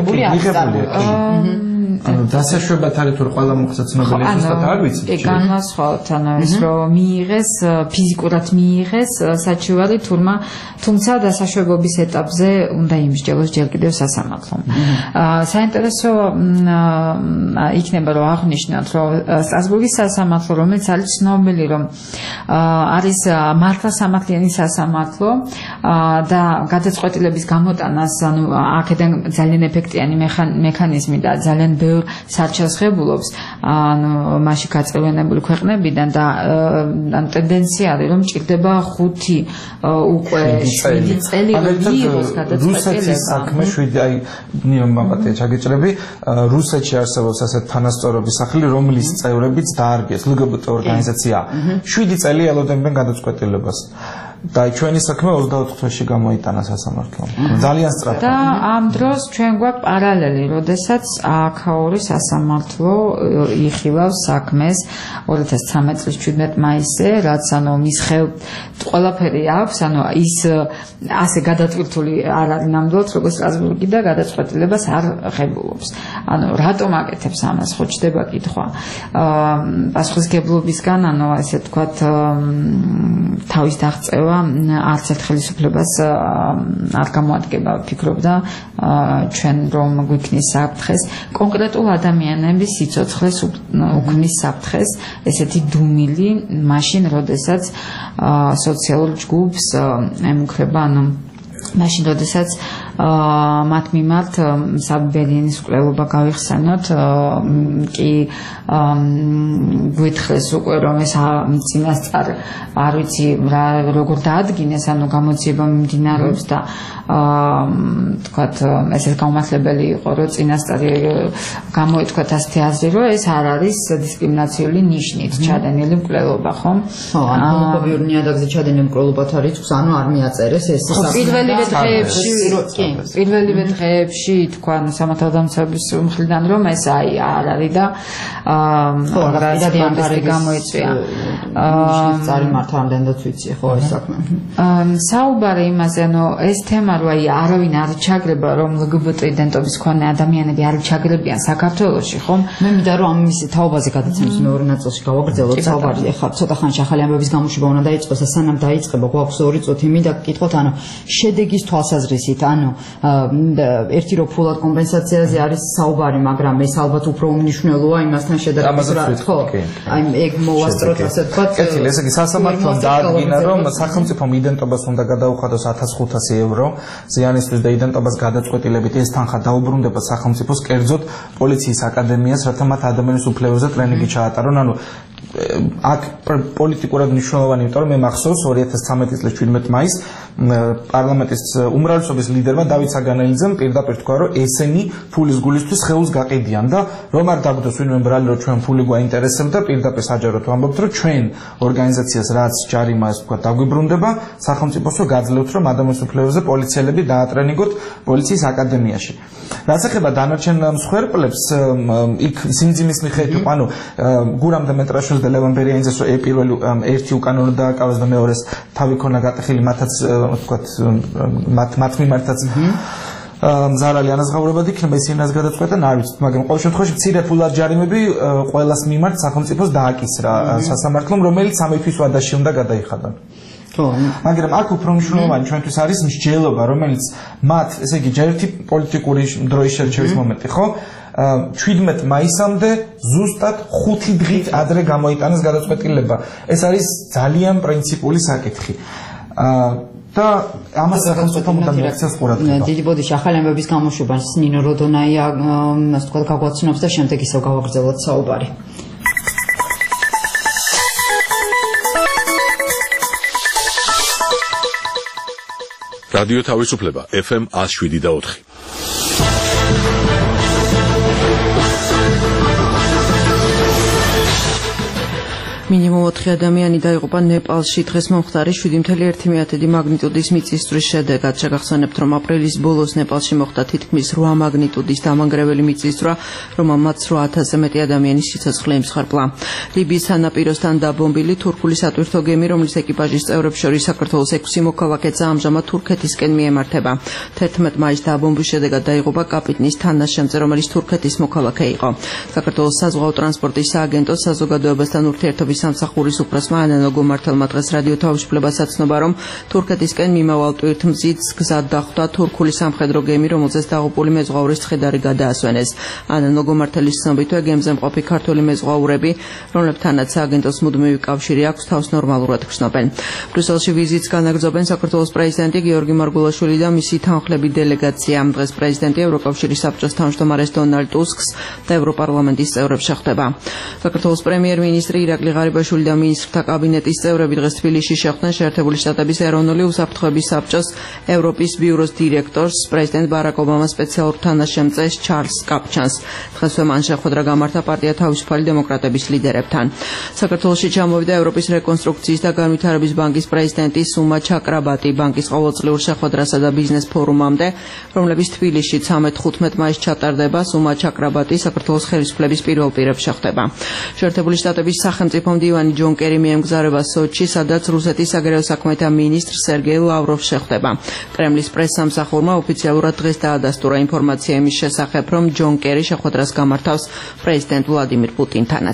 ანუ დასაშვებად არის თუ ყველა მოხდა ცნობილი ზუსტად არ ვიცი. კი, განვასხვაოთ, ანუ ეს რომ მიიღეს, ფიზიკურად მიიღეს საჩივარი თურმა, თუმცა დასაშვებობის ეტაპზე უნდა იმსჯელოს ჯერ კიდევ სასამართლომ. საინტერესო იქნება რომ აღნიშნოთ, რომ სტრასბურგის სასამართლო, რომელიც არის ცნობილი, რომ არის მართლმსამართლიანი სასამართლო და გადაწყვეტილების გამოტანას, ანუ აქედან ძალიან ეფექტიანი მექანიზმი და ძალიან ბევრ სარჩელს ღებულობს, ანუ მასში გაწევრიანებული ქვეყნებიდან და ტენდენცია არის, რომ ჭირდება 5 უკვე 7 წელი მიიღოს გადაწყვეტილება. რუსეთის საქმე 7 აი მამატია ჩაგეჭრები, რუსეთში არსებობს ასეთ თანასწორობის სახლი, რომლის წევრებიც დაარგეს LGBT ორგანიზაცია. 7 წელი ელოდებენ გადაწყვეტილებას. და ჩვენი საქმე 24 თვეში გამოიტანა სასამართლომ. ძალიან სწრაფად. და ამ დროს ჩვენ გვაქვს პარალელი, როდესაც აქაური სასამართლო იხილავს საქმეს 2013 წლის 17 მაისზე, რაც ანუ მის ხელთ ყველაფერი აქვს, ანუ ის ასე გადატვირთული არ არის ნამდვილად, როგორც სტრასბურგი და გადაწყვეტილებას არ ღებულობს. ანუ რატომ აკეთებს ამას, ხო ჩდება კითხვა. პასუხისმგებლობისგან, ანუ ესე ვთქვათ, თავის დაღწევა არც ერთ ხელისუფლებას არ გამოადგება, ვფიქრობდა ჩვენ რომ გვიქნის საფრთხეს კონკრეტულ ადამიანების სიცოცხლეს უქმნის საფრთხეს, ესეთი დუმილი მაშინ, როდესაც სოციალურ ჯგუფს ემუქრება, ანუ მაშინ, როდესაც მათ მიმართ საბერიანის მკვლელობა გავიხსენოთ, კი გვითხრეს უკვე რომ ეს წინასწარ არ ვიცი როგორ დაადგინეს, ანუ გამოძიება მიმდინარეობს და თქვათ ესეც გამართლებელი იყო, რომ წინასწარი გამოითქვათ ასეთი აზრი, რომ ეს არ არის დისკრიმინაციული ნიშნით ჩადენილი მკვლელობა, ხო? ხო, ანუ ჰომოფობიურ ნიადაგზე ჩადენილი მკვლელობა თარიღს, ანუ არ მიაწერეს ეს პირველივე დღეებში თქვა სამართალდამცავების მხრიდან, რომ ეს აი არ არის და პროტესტი გამოიწვია. წარიმართა ამდენადაც ვიცი, ხო ეს საქმე. საუბარი იმაზე, ანუ ეს თემა რო აი არავინ არ ჩაგრება, რომ LGBT იდენტობის მქონე ადამიანები არ ჩაგრებიან საქართველოში, ხო? მე მინდა რომ ამის თაობაზე გადაცემის მეორე ნაწილში გავაგრძელოთ საუბარი. ეხლა ცოტა ხანში ახალი ამბების გამოშვება უნდა დაიწყოს და სანამ დაიწყება, გვაქვს 2 წუთი. მინდა გკითხოთ, ანუ შედეგის თვალსაზრისით, ანუ ერთი რო ფულად კომპენსაციაზე არის საუბარი, მაგრამ ეს ალბათ უფრო უმნიშვნელოა იმასთან შედარებით, ხო? აი ეგ მოვასწროთ ასე ვთქვათ. კეთილი, ესე იგი სასამართლომ დაადგინა, რომ სახელმწიფომ იდენტობას უნდა გადაუხადოს 1500 ევრო ზიანისთვის და იდენტობას გადაწყვეტილებით ეს თანხა დაუბრუნდება სახელმწიფოს, კერძოდ პოლიციის აკადემიას, რათა მათ ადამიანის უფლებებზე ტრენინგი ჩაატარონ. ანუ აქ პოლიტიკურად მნიშვნელოვანი, იმიტომ რომ მე მახსოვს 2013 წლის 17 მაისს პარლამენტის უმრავლესობის ლიდერმა დავით საგანელიძემ პირდაპირ თქვა, რომ ესენი ფულის გულისთვის ხელს გაყიდიან და რომ არ დაგვდოს ვინმე ბრალი, რომ ჩვენ ფული გვაინტერესებდა, პირდაპირ საჯაროდ ვამბობთ, რომ ჩვენ ორგანიზაციას რაც ჯარიმა ეს თქვა დაგვიბრუნდება, სახელმწიფოს რო გაძლევთ, რომ ადამიანის უფლებებზე პოლიციელები დაატრენინგოთ პოლიციის აკადემიაში. რაც ეხება დანარჩენ მსხვერპლებს, იქ სიმძიმის მიხედვით იყო, ანუ გურამ დემეტრაშვილს და ლევან ბერიანიძეს პირველი ერთი უკანონო დააკავეს და მეორეს თავი ქონა გატეხილი მათაც ვთქვათ მათ მიმართაც ზარალი ანაზღაურებად იქნება ისინაც გადაწყვეტენ არ ვიცით მაგრამ ყოველ შემთხვევაში მცირე ფულად ჯარიმები ყველას მიმართ სახელმწიფოს დააკისრა სასამართლომ რომელიც 3 თვის ვადაში უნდა გადაიხადონ მაგრამ აქ უფრო მნიშვნელოვანი ჩვენთვის არის მსჯელობა რომელიც მათ ესე იგი ჯერთი პოლიტიკური დროის შერჩევის მომენტი ხო 17 მაისამდე ზუსტად 5 დღით ადრე გამოიტანეს გადაწყვეტილება ეს არის ძალიან პრინციპული საკითხი და ამას სახელმწიფომ უნდა მიაქციოს ყურადღება. დიდი ბოდიში ახალი ამბების გამოშვებას ნინო როდონაია ასე ვთქვათ გაგვაცნობს და შემდეგ ისევ გავაგრძელოთ საუბარი. რადიო თავისუფლება FM 107.4 მინიმუმ 4 ადამიანი დაიღუპა ნეპალში დღეს მომხდარი 7.1 მაგნიტუდის მიწისძვრის შედეგად. შეგახსენებთ, რომ აპრილის ბოლოს ნეპალში მოხდა თითქმის 8 მაგნიტუდის დამანგრეველი მიწისძვრა, რომელმაც 8000-ზე მეტი ადამიანის სიცოცხლე იმსხვრპლა. ლიბიის სანაპიროსთან დაბომბილი თურქული სატვირთო გემი, რომლის ეკიპაჟის წევრებს შორის საქართველოს 6 მოქალაქეა, ამჟამად თურქეთისკენ მიემართება. 11 მაისს დაბომბვის შედეგად დაიღუპა კაპიტნის თანაშემწე, რომელიც თურქეთის მოქალაქე იყო. საქართველოს საზღვაო ტრანსპორტის სააგენტოს საზოგადოებასთან ურთიერთობის სამსახურის უფროსმა ანანო გომართელმა დღეს რადიო თავისუფლებას აცნობა, რომ თურქეთისკენ მიმავალ ტვირთმზიდს გზად დახვდა თურქული სამხედრო გემი, რომელზეც დაღუპული მეზღვაურის ცხედარი გადაასვენეს. ანანო გომართელის ცნობითვე გემზე მყოფი ქართველი მეზღვაურები, რომლებთანაც სააგენტოს მუდმივი კავშირი აქვს, თავს ნორმალურად გრძნობენ. ბრიუსელში ვიზიტს განაგრძობენ საქართველოს პრეზიდენტი გიორგი მარგველაშვილი და მისი თანხლები დელეგაცია. დღეს პრეზიდენტი ევროკავშირის საბჭოს თავმჯდომარეს დონალდ ტუსკს და ევროპარლამენტის წევრებს შეხვდება. საქართველოს პრემიერ-მინისტრი ირაკლი ღარიბაშვილი და მინისტრთა კაბინეტის წევრები დღეს თბილისში შეხვდნენ შეერთებული შტატების ეროვნული უსაფრთხოების საბჭოს ევროპის ბიუროს დირექტორს, პრეზიდენტ ბარაკ ობამას სპეციალურ თანაშემწეს ჩარლს კაპჩანს. დღესვე მან შეხვედრა გამართა პარტია თავისუფალი დემოკრატების ლიდერებთან. საქართველოში ჩამოვიდა ევროპის რეკონსტრუქციის და განვითარების ბანკის პრეზიდენტი სუმა ჩაკრაბატი ბანკის ყოველწლიურ შეხვედრასა და ბიზნეს ფორუმამდე, რომლებიც თბილისში 13-15 მაისს ჩატარდება. სუმა ჩაკრაბატი საქართველოს ხელისუფლების პირველ პირებს შეხვდება. შეერთებული შტატების სახელმწიფო მდივანი ჯონ კერი მიემგზავრება სოჩში, სადაც რუსეთის საგარეო საქმეთა მინისტრ სერგეი ლავროვი შეხვდება. კრემლის პრესსამსახურმა ოფიციალურად დღეს დაადასტურა ინფორმაცია იმის შესახებ, რომ ჯონ კერი შეხვედრას გამართავს პრეზიდენტ ვლადიმირ პუტინთანაც.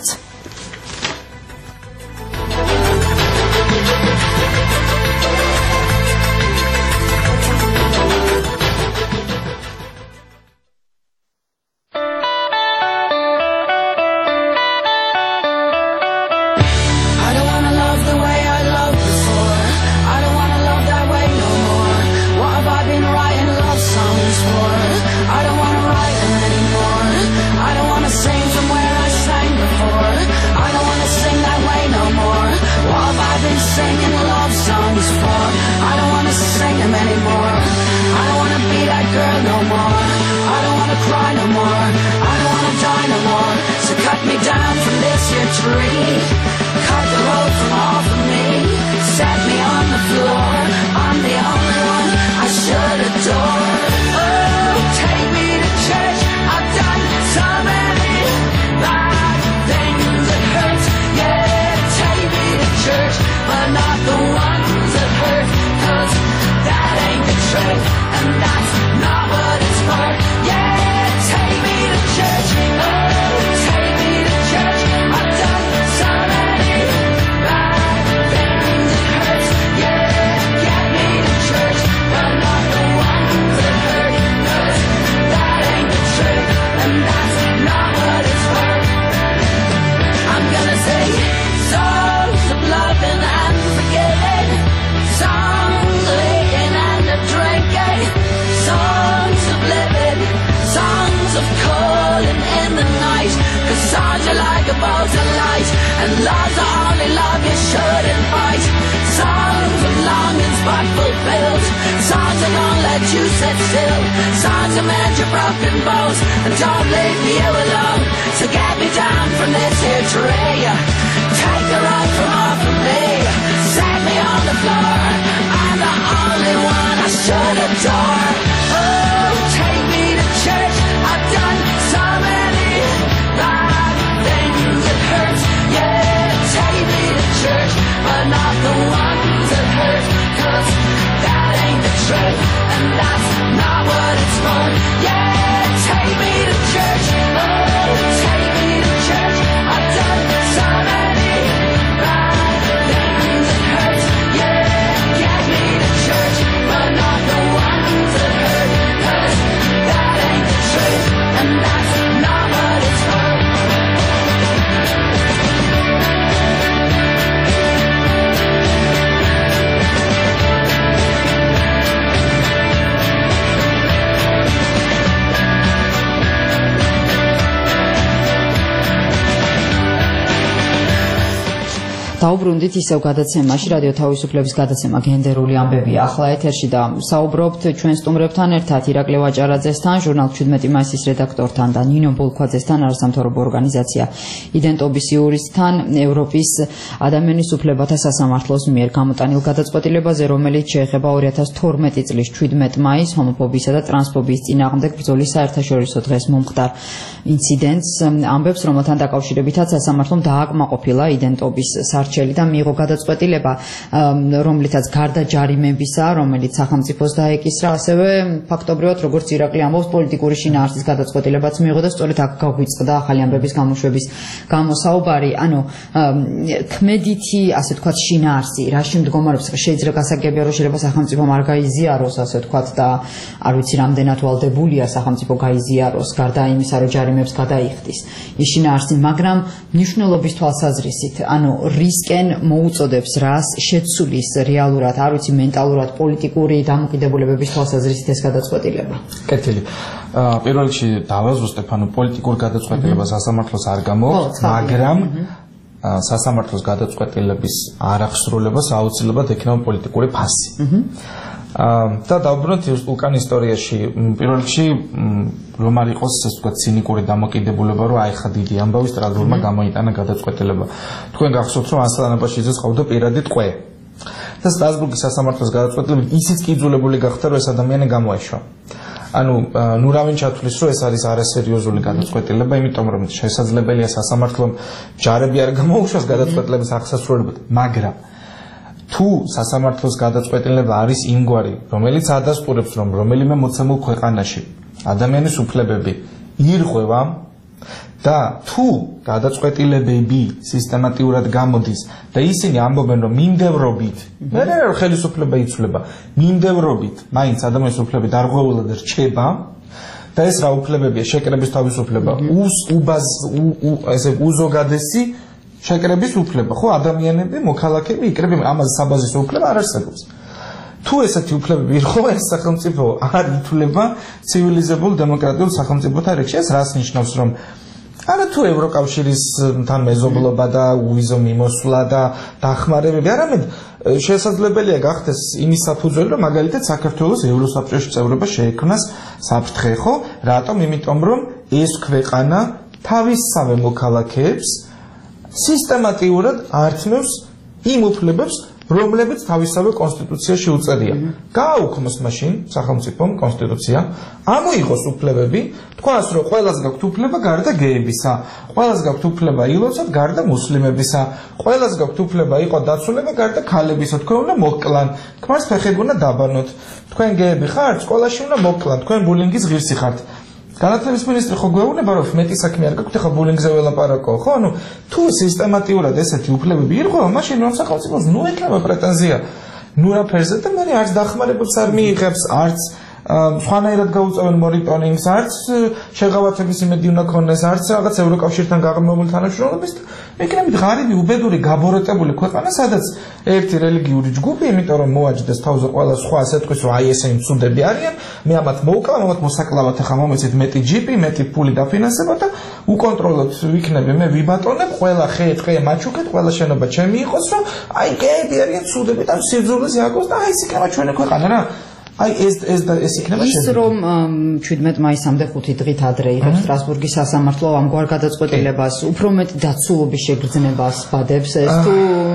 And that's not what it's for. დაუბრუნდით ისევ გადაცემაში, რადიო თავისუფლების გადაცემა გენდერული ამბებია ახლა ეთერში და საუბრობთ ჩვენ სტუმრებთან ერთად ირაკლი ვაჭარაძესთან, ჟურნალ 17 მაისის რედაქტორთან და ნინო ბოლქვაძესთან, არასამთავრობო ორგანიზაცია იდენტობის იურისთან, ევროპის ადამიანის უფლებათა სასამართლოს მიერ გამოტანილ გადაწყვეტილებაზე, რომელიც შეეხება 2012 წლის 17 მაისს ჰომოფობიისა და ტრანსფობიის წინააღმდეგ ბრძოლის საერთაშორისო დღეს მომხდარ ინციდენტს, ამბებს, რომელთან დაკავშირებითაც სასამართლომ დააკმაყოფილა იდენტობის სარჩელი და მიიღო გადაწყვეტილება, რომლითაც გარდა ჯარიმებისა, რომელიც სახელმწიფოს დაეკისრა, ასევე ფაქტობრივად, როგორც ირაკლი ამბობს, პოლიტიკური შინაარსის გადაწყვეტილებაც მიიღო და სწორედ აქ გაგვიწყდა ახალი ამბების გამოშვების გამოსაუბარი. ანუ ქმედითი, ასე ვთქვათ, შინაარსი, რაში მდგომარეობს, შეიძლება გასაგებია, რომ შეიძლება სახელმწიფომ არ გაიზიაროს, ასე ვთქვათ, და არ ვიცი, რამდენად ვალდებულია სახელმწიფო გაიზიაროს, გარდა იმისა, რომ ჯარიმებს გადაიხდის ის შინაარსი, მაგრამ მნიშვნელობის თვალსაზრისით, ანუ რისკენ მოუწოდებს რას შეცვლის რეალურად, არ ვიცი, მენტალურად, პოლიტიკური დამოკიდებულებების თვალსაზრისით ეს გადაწყვეტილება. კეთილი. პირველ რიგში დავაზუსტებ, ანუ პოლიტიკურ გადაწყვეტილებას სასამართლოს არ გამოაქვს, მაგრამ სასამართლოს გადაწყვეტილების არახსრულებას აუცილებლად ექნება პოლიტიკური ფასი. და დავბრუნდით უკან ისტორიაში, პირველ რიგში რომ არ იყოს, ასე ვთქვათ, ცინიკური დამოკიდებულება, რომ აი ხა დიდი ამბავი სტრასბურგმა გამოიტანა გადაწყვეტილება. თქვენ გახსოვთ, რომ ასლან აბაშიძეს ყავდა პირადი ტყვე. და სტრასბურგის სასამართლოს გადაწყვეტილებით ისიც კიძულებული გახდა, რომ ეს ადამიანი გამოეშვა. ანუ ნუ რავინ ჩათვლის, რომ ეს არის არასერიოზული გადაწყვეტილება, იმიტომ რომ შესაძლებელია სასამართლომ ჯარები არ გამოუშვას გადაწყვეტილების აღსასრულებლად, მაგრამ თუ სასამართლოს გადაწყვეტილება არის იმგვარი, რომელიც ადასტურებს, რომ რომელიმე მოცემულ ქვეყანაში ადამიანის უფლებები ირღვევა და თუ გადაწყვეტილებები სისტემატიურად გამოდის და ისინი ამბობენ, რომ მინდევრობით, მე რა ხელისუფლება იცვლება, მინდევრობით, მაინც ადამიანის უფლებები დარღვეულად რჩება და ეს რა უფლებებია, შეკრების თავისუფლება, უზოგადესი შეკრების უფლება, ხო, ადამიანები, მოქალაქეები იკრებიან, ამაზე საბაზისო უფლება არ არსებობს. თუ ესეთი უფლებები ირღვევა, ეს სახელმწიფო არ ითვლება ცივილიზებულ დემოკრატიულ სახელმწიფოთა რიგში. ეს რას ნიშნავს, რომ არა თუ ევროკავშირისთან მეზობლობა და უვიზო მიმოსვლა და დახმარებები, არამედ შესაძლებელია გახდეს იმის საფუძველი, რომ მაგალითად საქართველოს ევროსაბჭოში წევრობა შეექმნას საფრთხე, ხო? რატომ? იმიტომ რომ ეს ქვეყანა თავისსავე მოქალაქეებს სისტემატიურად ართმევს იმ უფლებებს, რომლებიც თავისსავე კონსტიტუციაში უწერია. გააუქმოს მაშინ სახელმწიფომ კონსტიტუცია, ამოიღოს უფლებები, თქვას, რომ ყველას გაქვთ უფლება გარდა გეებისა, ყველას გაქვთ უფლება ილოცოთ გარდა მუსლიმებისა, ყველას გაქვთ უფლება იყო დაცულება გარდა ქალებისა, თქვენ უნდა მოკლან, ქმარს ფეხები უნდა დაბანოთ, თქვენ გეები ხართ, სკოლაში უნდა მოკლან, თქვენ ბულინგის ღირსი ხართ. განათლების მინისტრი ხო გვეუბნება, რომ მეტი საქმე არ გაქვთ, ახლა ბულინგზე ველაპარაკო, ხო? ანუ თუ სისტემატიურად ესეთი უფლებები ირღვევა, მაშინ რომ სახელმწიფოს ნუ ექნება პრეტენზია ნუ რაფერზე და მე არც დახმარებებს არ მიიღებს, არც სხვანაირად გაუწევენ მონიტორინგს, არც შეღავათების იმედი უნდა ქონდეს, არც რაღაც ევროკავშირთან გაღრმავებული თანამშრომლობის და მეკრებით ღარიბი, უბედური, გაბოროტებული ქვეყანა, სადაც ერთი რელიგიური ჯგუფი, იმიტომ რომ მოაჯდეს თავზე ყველა სხვა, ასე თქვის, რომ აი ესენი მცუდები არიან, მე ამათ მოვკლავ, ამათ მოსაკლავად ახლა მომეცით მეტი ჯიპი, მეტი ფული დაფინანსება და უკონტროლოდ ვიქნები, მე ვიბატონებ, ყველა ხე, ტყე მაჩუქეთ, ყველა შენობა ჩემი იყოს, რომ აი გეები არიან მცუდები და სიძულეს იაგოს და აი ეს იქნება ჩვენი ქვეყანა რა. აი ეს იქნება ის რომ 17 მაისამდე 5 დღით ადრე იღებს სტრასბურგის სასამართლო ამგვარ გადაწყვეტილებას, უფრო მეტი დაცულობის შეგრძნებას ბადებს ეს თუ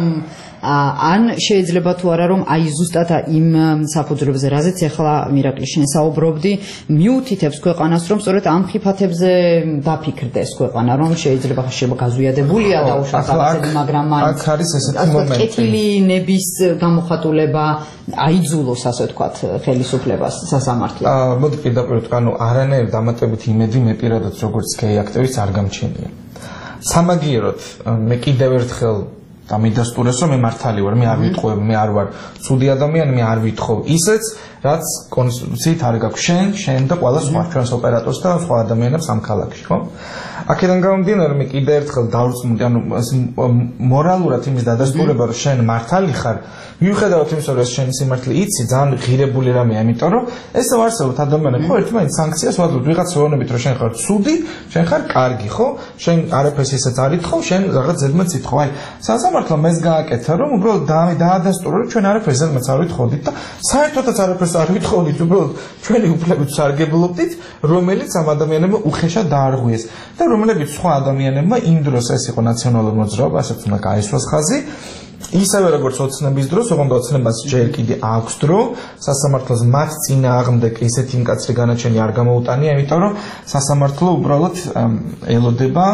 ან შეიძლება თუ არა რომ აი ზუსტად იმ საფუძვლებზე რაზეც ახლა მირაკლი შენ საუბრობდი მიუთითებს ქვეყანას რომ სწორედ ამ ხიფათებზე დაფიქრდეს ქვეყანა რომ შეიძლება გაზვიადებულია და უშუალოდ მაგრამ აქ არის ესეთი მომენტი კეთილინების გამოხატულება აიძულოს ასე ვთქვათ ხელისუფლებას სასამართლო მოდი პირდაპირ ვთქვა ანუ არანაირ დამატებით იმედი მე პირადად როგორც გეი აქტივისტ არ გამჩენია სამაგიეროდ მე კიდევ ერთხელ და მიდასტურეს რომ მე მართალი ვარ, მე არ ვითხოვებ, მე არ ვარ ცუდი ადამიანი, მე არ ვითხოვ ისეც, რაც კონსტიტუციით არ გაქვს შენ და ყველა სხვა ჩვენს ოპერატორს და სხვა ადამიანებს ამ ქალაქში, ხო? აქედან გამომდინარე მე კიდე ერთხელ დავწმუნდი, ანუ მორალურად იმის დადასტურება, რომ შენ მართალი ხარ, მიუხედავად იმისა, რომ შენი სიმართლე იცი, ძალიან ღირებული რამეა, იმიტომ რომ ეს ვარსებობთ ადამიანები, ხო, ერთმანეთს სანქციას ვადლებთ, ვიღაცა ვონებით, რომ შენ ხარ ცუდი, შენ ხარ კარგი, ხო? შენ არაფერს ისეც არ ითხოვ, შენ რაღაც ზედმეტ ითხოვ. აი, სასამართლომ ეს გააკეთა, რომ უბრალოდ დაადასტურა, რომ ჩვენ არაფერს ზედმეტ არ ვითხოვდით და საერთოდაც არაფერს არ ვითხოვდით, უბრალოდ ჩვენი უფლებებით სარგებლობდით, რომელიც ამ ადამიანებმა უხეშად დაარღვიეს. და რომლებიც სხვა ადამიანებმა იმ დროს ეს იყო ნაციონალური მოძრაობა, ასეც უნდა გაისვას ხაზი. ისევე როგორც ოცნების დროს, ოღონდ ოცნებას ჯერ კიდე აქვს დრო, სასამართლოს მათ წინააღმდეგ ესეთი მკაცრი განაჩენი არ გამოუტანია, იმიტომ რომ სასამართლო უბრალოდ ელოდება,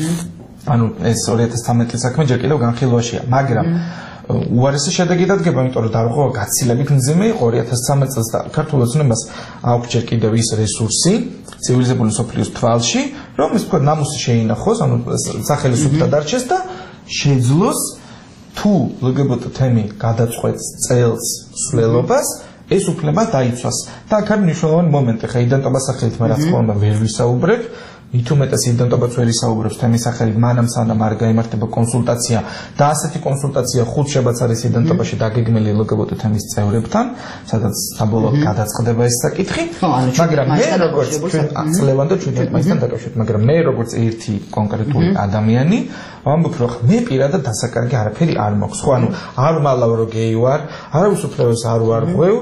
ანუ ეს 2013 წლის საქმე ჯერ კიდევ განხილვაშია, მაგრამ უარესი შედეგი დადგება, იმიტომ რომ დარღვევა გაცილებით მძიმე იყო 2013 წელს და ქართულ ოცნებას აქვს ჯერ კიდევ ის რესურსი ცივილიზებული სოფლიოს თვალში, რომ ის თქვა ნამუსი შეინახოს, ანუ სახელისუფლება დარჩეს და შეძლოს თუ LGBT თემი გადაწყვეტს წელს სვლელობას, ეს უფლება დაიცვას. და აქ არის მნიშვნელოვანი მომენტი, ხა იდენტობას სახელით მე რა თქმა უნდა ვერ ვისაუბრებ, მით უმეტეს იდენტობას ვერ ისაუბრებს თემის სახელით, მანამ სანამ არ გაიმართება კონსულტაცია და ასეთი კონსულტაცია ხუთშაბათს არის იდენტობაში დაგეგმილი LGBT თემის წევრებთან, სადაც საბოლოოდ გადაწყდება ეს საკითხი, მაგრამ მე როგორც წლევან და 17 მაისთან დაკავშირებით, მაგრამ მე როგორც ერთი კონკრეტული ადამიანი ვამბობ, რომ მე პირადად დასაკარგი არაფერი არ მაქვს. ხო, ანუ არ მალავ რომ გეი ვარ, არავის უფლებას არ ვარღვევ,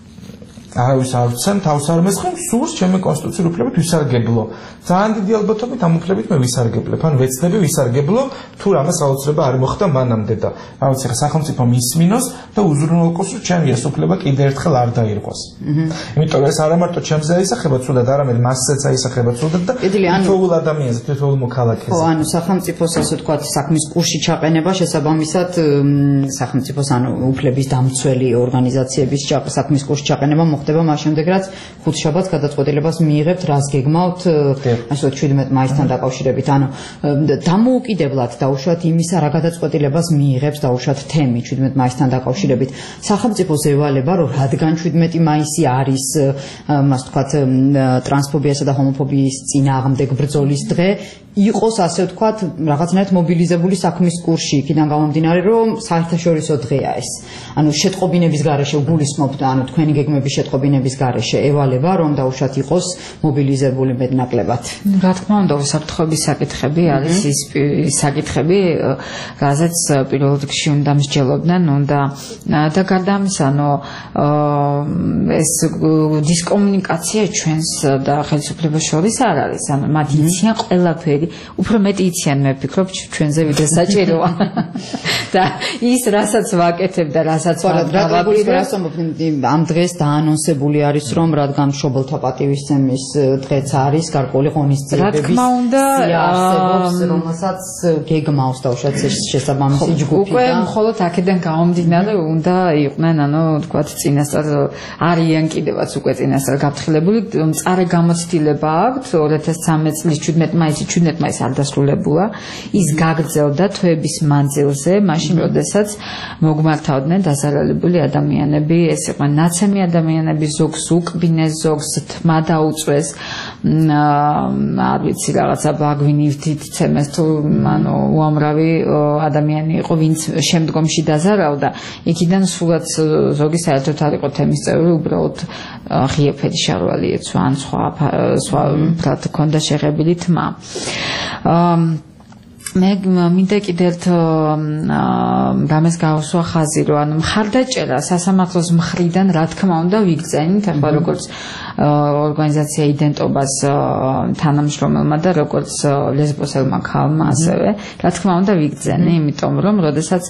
არავის არ ვცემ, თავს არ მესხმ, სურს ჩემი კონსტიტუციური უფლებებით ვისარგებლო. ძალიან დიდი ალბათობით ამ უფლებით მე ვისარგებლებ, ან ვეცდები ვისარგებლო, თუ რამეს აუცილებლობა არ მოხდა მანამდე და რაღაც ახლა სახელმწიფო მისმინოს და უზრუნველყოს, რომ ჩემი ეს უფლება კიდე ერთხელ არ დაირღვას. იმიტომ რომ ეს არა მარტო ჩემზე აისახება ცუდად, არამედ მასზეც აისახება ცუდად და თითოეულ ადამიანზე, თითოეულ მოქალაქეზე. ხო, ანუ სახელმწიფოს ასე ვთქვათ, საქმის კურსში ჩაყენება შესაბამისად სახელმწიფოს ანუ უფლების დამცველი ორგანიზაციების საქმის კურსში ჩაყენება ხდება მას შემდეგ რაც ხუთშაბათს გადაწყვეტილებას მიიღებთ რას გეგმავთ ასე 17 მაისთან დაკავშირებით ანუ დამოუკიდებლად დაუშვათ იმისა რა გადაწყვეტილებას მიიღებს დაუშვათ თემი 17 მაისთან დაკავშირებით სახელმწიფოს ევალება რომ რადგან 17 მაისი არის მას ვთქვათ ტრანსფობიასა და ჰომოფობიის წინააღმდეგ ბრძოლის დღე იყოს ასე ვთქვათ რაღაცნაირად მობილიზებული საქმის კურსში იქიდან გამომდინარე რომ საერთაშორისო დღეა ეს ანუ შეტყობინების გარეშე გულისხმობთ ანუ თქვენი გეგმების შეტყობინების გარეშე ევალება რომ დაუშვათ იყოს მობილიზებული მეტნაკლებად რა თქმა უნდა უსაფრთხოების საკითხები არის ის საკითხები რაზეც პირველ რიგში უნდა მსჯელობდნენ უნდა და გარდა ამისა ანუ ეს დისკომუნიკაცია ჩვენს და ხელისუფლებას შორის არ არის ანუ მათ იციან ყველაფერი უფრო მეტი იციან მე ვფიქრობ ჩვენზე ვიდრე საჭიროა და ის რასაც ვაკეთებ და რასაც დავაპირებ ამ დღეს დაანონსებული არის რომ რადგან მშობელთა პატივისცემის დღეც არის გარკვეული ღონისძიებების არსებობს რომელსაც გეგმავს დაუშვათ შესაბამისი ჯგუფი უკვე მხოლოდ აქედან გამომდინარე უნდა იყვნენ ანუ თქვათ წინასწარ არიან კიდევაც უკვე წინასწარ გაფრთხილებული მწარე გამოცდილება აქვთ 2013 წლის 17 მაისი 17 მაისს არ დასრულებულა ის გაგრძელდა თვეების მანძილზე მაშინ როდესაც მოგმართავდნენ დასალალებული ადამიანები ეს იყო ნაცემი ადამიანები ზოგს უკბინეს ზოგს თმა დაუწვეს არ ვიცი რაღაცა ბაგვინივთით ცემეს თუ ანუ უამრავი ადამიანი იყო ვინც შემდგომში დაზარავდა იქიდან სულაც ზოგი საერთოდ არ იყო თემის წევრი უბრალოდ ღიეფედი შარვალი ეცვა ან სხვა ფრათ ქონდა შეღებილი თმა მე მინდა კიდევ ერთ რამეს გავუსვა ხაზი რომ ანუ მხარდაჭერა სასამართლოს მხრიდან რა თქმა უნდა ვიგრძენით ახლა როგორც ორგანიზაცია იდენტობას თანამშრომელმა და როგორც ლესბოსელმა ქალმა ასევე რა თქმა უნდა ვიგრძენი იმიტომ რომ როდესაც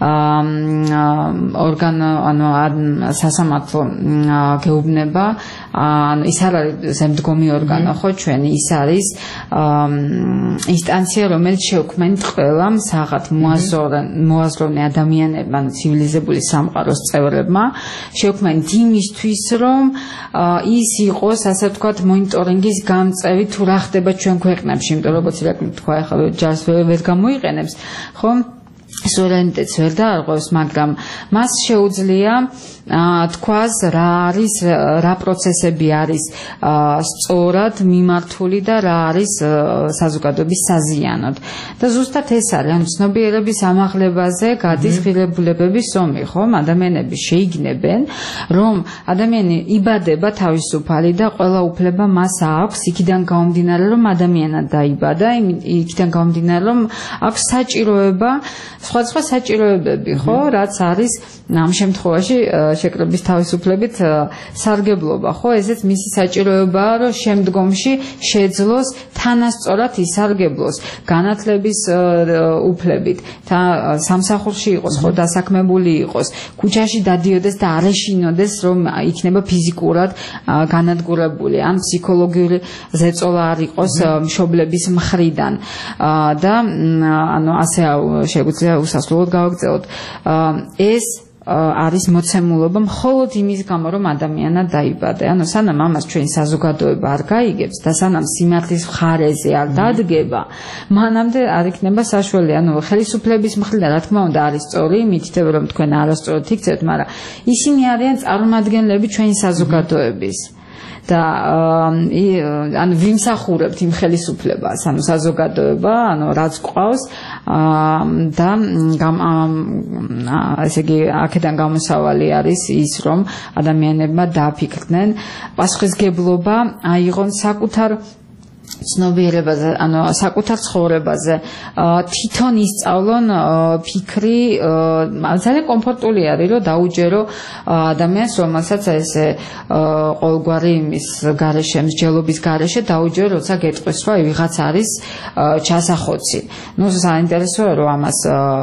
სასამართლო გეუბნება ანუ ის არ არის ზემდგომი ორგანო ხო ჩვენი ის არის ინსტანცია რომელიც შეუქმნით ყველამ საღად მოაზროვნე ადამიანებმა ცივილიზებული სამყაროს წევრებმა შეუქმნით იმისთვის რომ ის იყოს ასე ვთქვათ მონიტორინგის გამწევი თუ რა ხდება ჩვენ ქვეყნებში იმიტომ როგორც ირაკლი თქვა ახლა ჯარს ვერ გამოიყენებს ხო სუვერენიტეტს ვერ დაარღვევს, მაგრამ მას შეუძლია თქვას რა არის, რა პროცესები არის სწორად მიმართული და რა არის საზოგადოების საზიანოდ. და ზუსტად ეს არის, ანუ ცნობიერების ამაღლებაზე გადის ღირებულებების ომი, ხომ? ადამიანები შეიგნებენ, რომ ადამიანი იბადება თავისუფალი და ყველა უფლება მას აქვს, იქიდან გამომდინარე, რომ ადამიანად დაიბადა, იქიდან გამომდინარე, რომ აქვს საჭიროება, სხვა საჭიროებები, ხო, რაც არის ამ შემთხვევაში შეკრების თავისუფლებით სარგებლობა, ხო, ესეც მისი საჭიროებაა, რომ შემდგომში შეძლოს თანასწორად ისარგებლოს განათლების უფლებით, სამსახურში იყოს, ხო, დასაქმებული იყოს, ქუჩაში დადიოდეს და არ ეშინოდეს, რომ იქნება ფიზიკურად განადგურებული, ან ფსიქოლოგიური ზეწოლა არ იყოს მშობლების მხრიდან და ანუ ასე შეგვიძლია უსასრულოდ გავაგრძელოთ. ეს არის მოცემულობა მხოლოდ იმის გამო, რომ ადამიანად დაიბადა. ანუ სანამ ამას ჩვენი საზოგადოება არ გაიგებს და სანამ სიმართლის მხარეზე არ დადგება, მანამდე არ იქნება საშუალო. ანუ ხელისუფლების მხრიდან რა თქმა უნდა არის სწორი, მითითება რომ თქვენ არასწორად იქცევთ, მაგრამ ისინი არიან წარმომადგენლები ჩვენი საზოგადოების. და ანუ ვიმსახურებთ იმ ხელისუფლებას, ანუ საზოგადოება, ანუ რაც ყავს და ესე იგი აქედან გამოსავალი არის ის, რომ ადამიანებმა დააფიქრდნენ პასუხისგებლობა აიღონ საკუთარ ცნობიერებაზე, ანუ საკუთარ ცხოვრებაზე, თვითონ ისწავლონ ფიქრი, ძალიან კომფორტული არის, რომ დაუჯერო ადამიანს, რომელსაც ესე ყოველგვარი იმის გარეშე, მსჯელობის გარეშე დაუჯერო, როცა გეტყვის, რომ ვიღაც არის ჩასახოცი. ნუ საინტერესოა, რომ ამას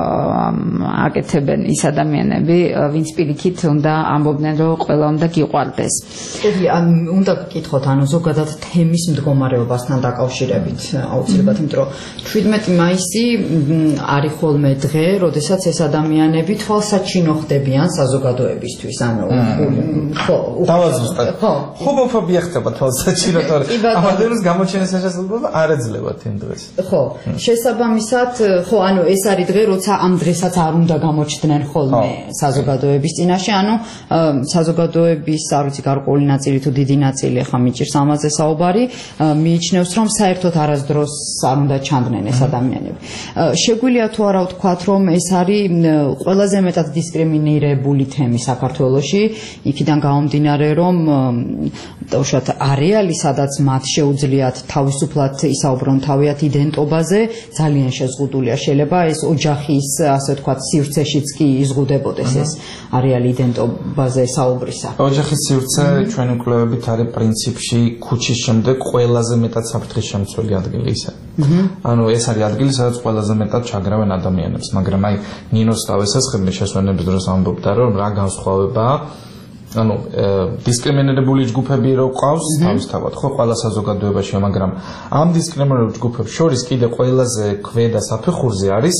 აკეთებენ ის ადამიანები, ვინც პირიქით უნდა ამბობდნენ, რომ ყველა უნდა გიყვარდეს. უნდა გკითხოთ, ანუ ზოგადად თემის მდგომარეობასთან დაკავშირებით აუცილებლად, იმიტომ რომ 17 მაისი არის ხოლმე დღე, როდესაც ეს ადამიანები თვალსაჩინო ხდებიან საზოგადოებისთვის, ანუ დავაზუსტებ. ჰომოფობია ხდება თვალსაჩინო, თორემ ამადენის გამოჩენის შესაძლებლობა არ ეძლებათ იმ დღეს. ხო, შესაბამისად, ხო, ანუ ეს არის დღე, როცა ამ დღესაც არ უნდა გამოჩნდნენ ხოლმე საზოგადოების წინაშე, ანუ საზოგადოების, არ ვიცი, გარკვეული ნაწილი თუ დიდი ნაწილი, ახლა მიჭირს ამაზე საუბარი, მიიჩნევს, რომ საერთოდ არასდროს არ უნდა ჩანდნენ ეს ადამიანები. შეგვიძლია თუ არა ვთქვათ, რომ ეს არის ყველაზე მეტად დისკრიმინირებული თემი საქართველოში, იქიდან გამომდინარე, რომ უშუალოდ არეალი, სადაც მათ შეუძლიათ თავისუფლად ისაუბრონ თავიანთ იდენტობაზე, ძალიან შეზღუდულია. შეიძლება ეს ოჯახის, ასე ვთქვათ, სივრცეშიც კი იზღუდებოდეს ეს არეალი იდენტობაზე საუბრისა. ოჯახის სივრცე ჩვენი კვლევებით არის პრინციპში ქუჩის შემდეგ ყველაზე მეტად საფრთხის შემცველი ადგილი ისე. ანუ ეს არის ადგილი, სადაც ყველაზე მეტად ჩაგრავენ ადამიანებს, მაგრამ აი ნინოს თავისესხები შესვენების დროს ამბობდა, რომ რა განსხვავებაა, ანუ დისკრიმინირებული ჯგუფები რო ყავს თავისთავად, ხო, ყველა საზოგადოებაში, მაგრამ ამ დისკრიმინირებულ ჯგუფებს შორის კიდე ყველაზე ქვედა საფეხურზე არის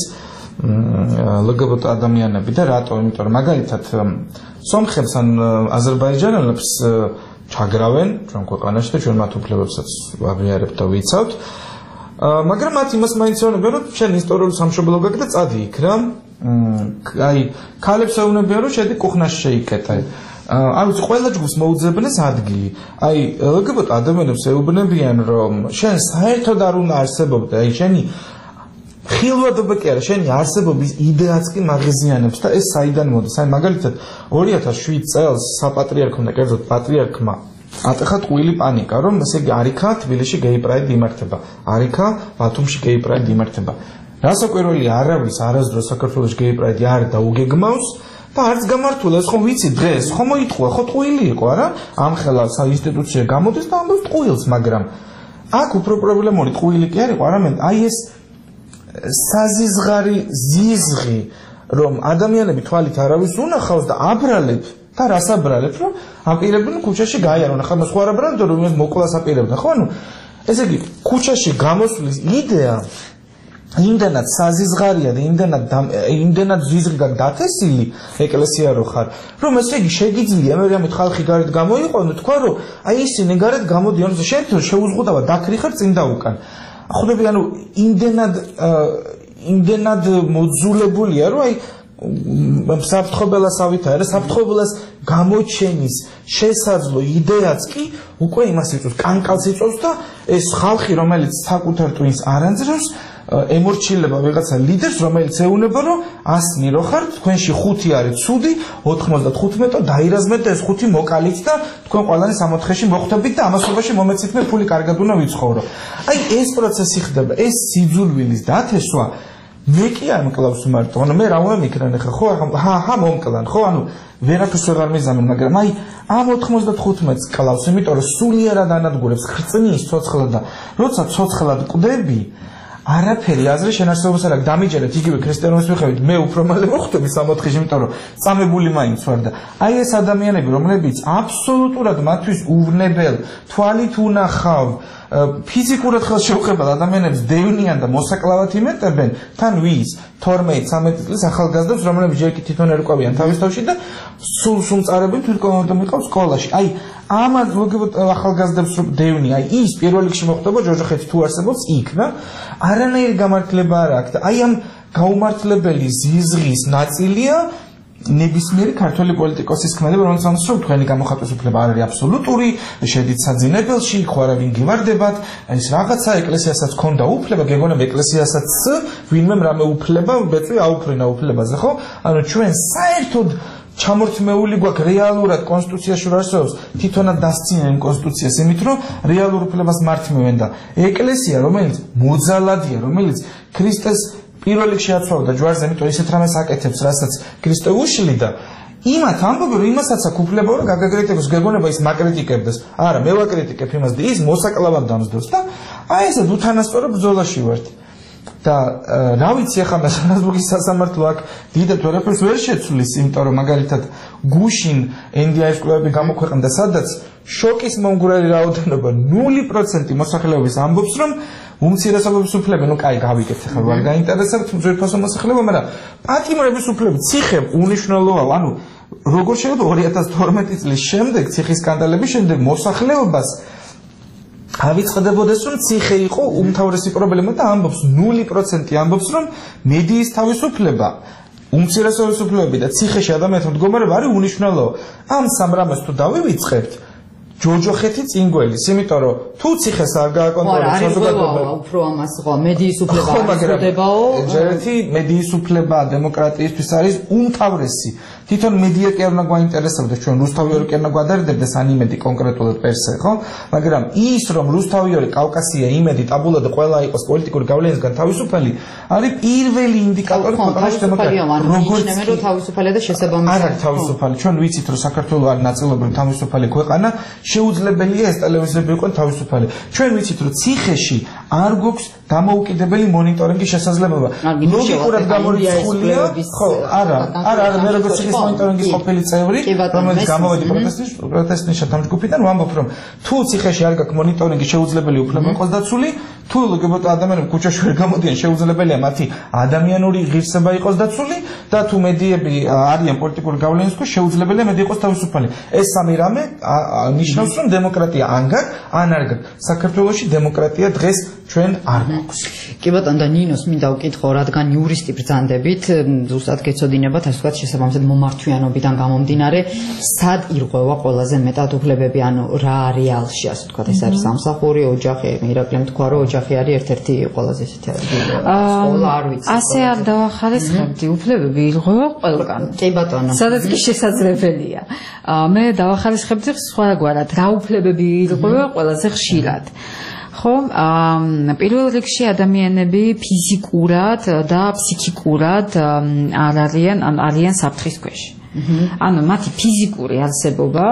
LGBT ადამიანები და რატო? იმიტომ რომ მაგალითად სომხებს ან აზერბაიჯანელებს ჩაგრავენ ჩვენ ქვეყანაში და ჩვენ მათ უფლებებსაც ვაღიარებთ და ვიცავთ. მაგრამ მათ იმას მაინც ეუბნებიან, რომ შენ ისტორიული სამშობლო გაქვს და წადი იქ რა. აი, ქალებს ეუბნებიან, რომ შედი კუხნაში შეიკეტე. აი, ყველა ჯგუფს მოუძებნეს ადგილი. აი, LGBT ადამიანებს ეუბნებიან, რომ შენ საერთოდ არ უნდა არსებობდე, აი, შენი ხილვადობა კი არა, შენი არსებობის იდეაც კი მაღიზიანებს და ეს საიდან მოდის? აი, მაგალითად 2007 წელს საპატრიარქომ და კერძოდ პატრიარქმა ატეხა ტყუილი პანიკა, რომ ესე იგი არიქა თბილისში გეი პრაიდი იმართება, არიქა ბათუმში გეი პრაიდი იმართება. რასაკვირველია, არავის არასდროს საქართველოში გეი პრაიდი არ დაუგეგმავს და არც გამართულა, ეს ხომ ვიცი დღეს, ხომ მოიტყვა, ხო ტყუილი იყო, არა? ამხელა საინსტიტუცია გამოდის და ამბობს ტყუილს, მაგრამ აქ უფრო პრობლემური ტყუილი კი არ იყო, არამედ აი ეს საზიზღარი ზიზღი, რომ ადამიანები თვალით არავის უნახავს და აბრალებ და რას აბრალებ, რომ აპირებდნენ ქუჩაში გაიარონ. ახლა სხვა არ აბრალებდნენ, რომ იმას მოკლას აპირებდნენ, ხო? ანუ ესე იგი, ქუჩაში გამოსვლის იდეა იმდანაც საზიზღარია და იმდანაც ზიზღი გაქვს დათესილი ეკლესია რო ხარ, რომ ესე იგი შეგიძლია მე რამე ხალხი გარეთ გამოიყვანო, თქვა რომ აი ისინი გარეთ გამოდიან, შენ შეუზღუდავად დაქრიხარ წინ და უკან. ხვდები, ანუ იმდენად იმდენად მოძულებულია, რომ აი საფრთხებელას ავითარ, საფრთხებელას გამოჩენის შესაძლო იდეაც კი უკვე იმას იწვევს, კანკალს იწვევს და ეს ხალხი, რომელიც საკუთარ ტვინს არ ანძრევს, ემორჩილება ვიღაცა ლიდერს, რომელიც ეუნება, რომ ასნი რო ხართ, თქვენში 5 არის ცუდი, 95-ო დაირაზმეთ და ეს 5 მოკალით და თქვენ ყველანი 64-ში მოხვდებით და ამასობაში მომეცით მე ფული კარგად უნდა ვიცხოვრო. აი ეს პროცესი ხდება, ეს სიძულვილის დათესვა მე კი არ მკლავს მარტო, ანუ მე რა უნდა მიქრან ახლა, ხო, მომკლან, ხო, ანუ ვერაფერს ვეღარ მიზამენ, მაგრამ აი ამ 95-ს კლავს, იმიტომ რომ სულიერად ანადგურებს ხრწნის ცოცხლად და როცა ცოცხლად კვდები, არაფერი აზრი შენარჩუნებას არ აქვს. დამიჯერეთ იგივე ქრისტიანობის მიხედვით, მე უფრო მალე მოხვდები 64-ში, იმიტომ რომ წამებული მაინც ვარ და აი ეს ადამიანები, რომლებიც აბსოლუტურად მათთვის უვნებელ თვალით უნახავ ფიზიკურად ხელშეუხებელ ადამიანებს დევნიან და მოსაკლავად იმეტებენ, თან ვის 12-13 წლის ახალგაზრდებს, რომლებიც ჯერ კი თვითონ ერკვევიან თავის თავში და სულ წარებენ თვითონ მიყავს სკოლაში. აი ამას მოგებთ ახალგაზრდებს რომ დევნი, აი ის პირველ რიგში მოხდება ჯოჯოხეთში თუ არსებობს იქ და არანაირი გამართლება არ აქვს და აი ამ გაუმართლებელი ზიზღის ნაწილია ნებისმიერი ქართველი პოლიტიკოსის ქმედება, რომელიც ამბობს, რომ თქვენი გამოხატვის უფლება არ არის აბსოლუტური, შედით საძინებელში, ხო არა ვინ გიმარდებათ, ეს რაღაცა ეკლესიასაც ქონდა უფლება, გეგონება ეკლესიასაც ვინმე რამე უფლება, ბეწვი აუფრინა უფლებაზე, ხო? ანუ ჩვენ საერთოდ ჩამორთმეული გვაქვს რეალურად კონსტიტუციაში არსებობს, თვითონაც დასცინენ კონსტიტუციას იმით, რომ რეალურ უფლებას მართმევენ და ეკლესია, რომელიც მოძალადია, რომელიც ქრისტეს პირველ რიგში აცვავდა ჯვარზე, იმიტომ ისეთ რამეს აკეთებს, რასაც ქრისტე უშლიდა. იმათ ამბობენ, რომ იმასაც აქვს უფლება, რომ გაგაკრიტიკოს, გეგონება ის მაკრიტიკებდეს. არა, მე ვაკრიტიკებ იმას და ის მოსაკლავად დამსდევს და აი ესე უთანასწორო ბრძოლაში ვართ. და რა ვიცი ახლა მასალაზბურგის სასამართლო აქ დიდად ვერაფერს ვერ შეცვლის, იმიტომ რომ მაგალითად გუშინ NDI-ის კვლევები გამოქვეყნდა, სადაც შოკის მომგვრელი რაოდენობა 0% მოსახლეობის ამბობს, რომ უმცირესობების უფლება, ну კაი გავიგეთ ახლა ვარ გაინტერესებთ ძვირფასო მოსახლეობა, მაგრამ პატიმრების უფლება ციხე უნიშნელოა, ანუ როგორ შეიძლება 2012 წლის შემდეგ ციხის სკანდალების შემდეგ მოსახლეობას ავიწყდებოდეს, რომ ციხე იყო უმთავრესი პრობლემა და ამბობს 0% ამბობს, რომ მედიის თავისუფლება, უმცირესობის უფლებები და ციხეში ადამიანთა მდგომარეობა არის უნიშნელო. ამ სამ რამეს თუ დავივიწყებთ, ჯოჯოხეთი წინ გველის, იმიტომ რომ თუ ციხეს არ გააკონტროლებს საზოგადოება, უფრო ამას ხო მედიის უფლება არისდებაო. ჯერეთი მედიის უფლება დემოკრატიისთვის არის უმთავრესი. თვითონ მედია კი არ უნდა გვაინტერესებდეს, ჩვენ რუსთავიორი კი არ უნდა გვადარდებდეს ან იმედი კონკრეტულად პერსე, ხო? მაგრამ ის რომ რუსთავიორი, კავკასია, იმედი, ტაბულა და ყველა იყოს პოლიტიკური გავლენისგან თავისუფალი, არის პირველი ინდიკატორი ქვეყანაში დემოკრატიის. როგორც ნემერო თავისუფალი და შესაბამისი. არ არის თავისუფალი. ჩვენ ვიცით, რომ საქართველოს არის ნაწილობრივ თავისუფალი ქვეყანა, შეუძლებელია ეს ტელევიზიები იყვნენ თავისუფალი. ჩვენ ვიცით, რომ ციხეში არ გვაქვს დამოუკიდებელი მონიტორინგის შესაძლებლობა. ლოგიკურად გამორიცხულია, ხო, არა, მე როგორც ის მონიტორინგის ყოფილი წევრი, რომელიც გამოვედი პროტესტის შეთანხმებიდან, ვამბობ, რომ თუ ციხეში არ გაქვს მონიტორინგის შეუძლებელი უფლება იყოს დაცული, თუ ლოგიკურად ადამიანები ქუჩაში ვერ გამოდიან, შეუძლებელია მათი ადამიანური ღირსება იყოს დაცული და თუ მედიები არიან პოლიტიკური გავლენის ქვეშ, შეუძლებელია მედია იყოს თავისუფალი. ეს სამი რამე ნიშნავს, რომ დემოკრატია ან გაქვს, ან არ გაქვს. საქართველოში დემოკრატია დღეს ჩვენ არ გვაქვს. კი ბატონო, და ნინოს მინდა ვკითხო, რადგან იურისტი ბრძანდებით, ზუსტად გეცოდინებათ, ასე ვთქვათ, შესაბამისად მომართვიანობიდან გამომდინარე, სად ირღვევა ყველაზე მეტად უფლებები, ანუ რა რეალში, ასე ვთქვათ, ეს არის სამსახური, ოჯახი, ირაკლი თქვა, რომ ოჯახი არის ერთ-ერთი ყველაზე ესეთი სკოლა, არ ვიცი. ასე არ დავახალისხებდი, უფლებები ირღვევა ყველგან. კი ბატონო. სადაც კი შესაძლებელია. მე დავახალისხებდი სხვაგვარად, რა უფლებები ირღვევა ყველაზე ხშირად. ხო, პირველ რიგში ადამიანები ფიზიკურად და ფსიქიკურად არიან საფრთხის ქვეშ. ანუ მათი ფიზიკური არსებობა,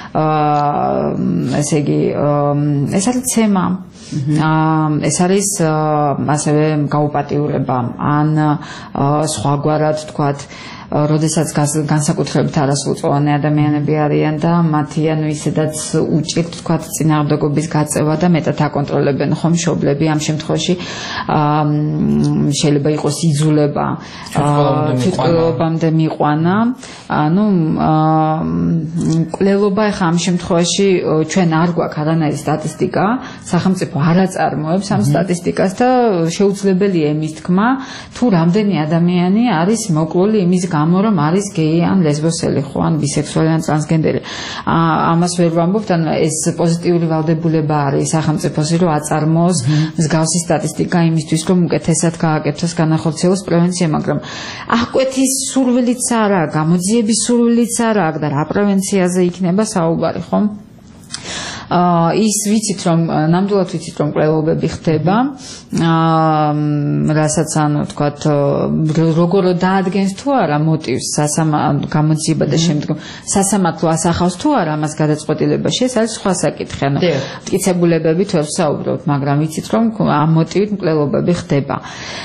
ესე იგი, ეს არის ცემა. ეს არის ასევე გაუპატიურება, ან სხვაგვარად თქვათ, როდესაც განსაკუთრებით არასრულწლოვანი ადამიანები არიან და მათი ანუ ისედაც უჭირთ თქვათ წინააღმდეგობის გაწევა და მეტად აკონტროლებენ ხომ მშობლები ამ შემთხვევაში შეიძლება იყოს იძულება თვითმკვლელობამდე მიყვანა ანუ მკვლელობა ხა ამ შემთხვევაში ჩვენ არ გვაქვს არანაირი სტატისტიკა სახელმწიფო არ აწარმოებს ამ სტატისტიკას და შეუძლებელია იმის თქმა თუ რამდენი ადამიანი არის მოკლული იმის გამო რომ არის გეი ან ლესბოსელი ხო ან ბისექსუალი ან ტრანსგენდერი ამას ვერ ვამბობთ ან ეს პოზიტიური ვალდებულება არის სახელმწიფოს რომ აწარმოოს მსგავსი სტატისტიკა იმისთვის რომ უკეთესად გააკეთოს განახორციელოს პრევენცია მაგრამ აღკვეთის სურვილიც არ აქვს გამოძიების სურვილიც არ აქვს და რა პრევენციაზე იქნება საუბარი ხო ის ვიცით რომ ნამდვილად ვიცით რომ მკვლელობები ხდება რასაც ანუ თქვათ როგორ დაადგენს თუ არა მოტივს გამოძიება და შემდგომ სასამართლო ასახავს თუ არა ამას გადაწყვეტილებაში ეს არის სხვა საკითხი ანუ მტკიცებულებებით ვერ ვსაუბრობთ მაგრამ ვიცით რომ ამ მოტივით მკვლელობები ხდება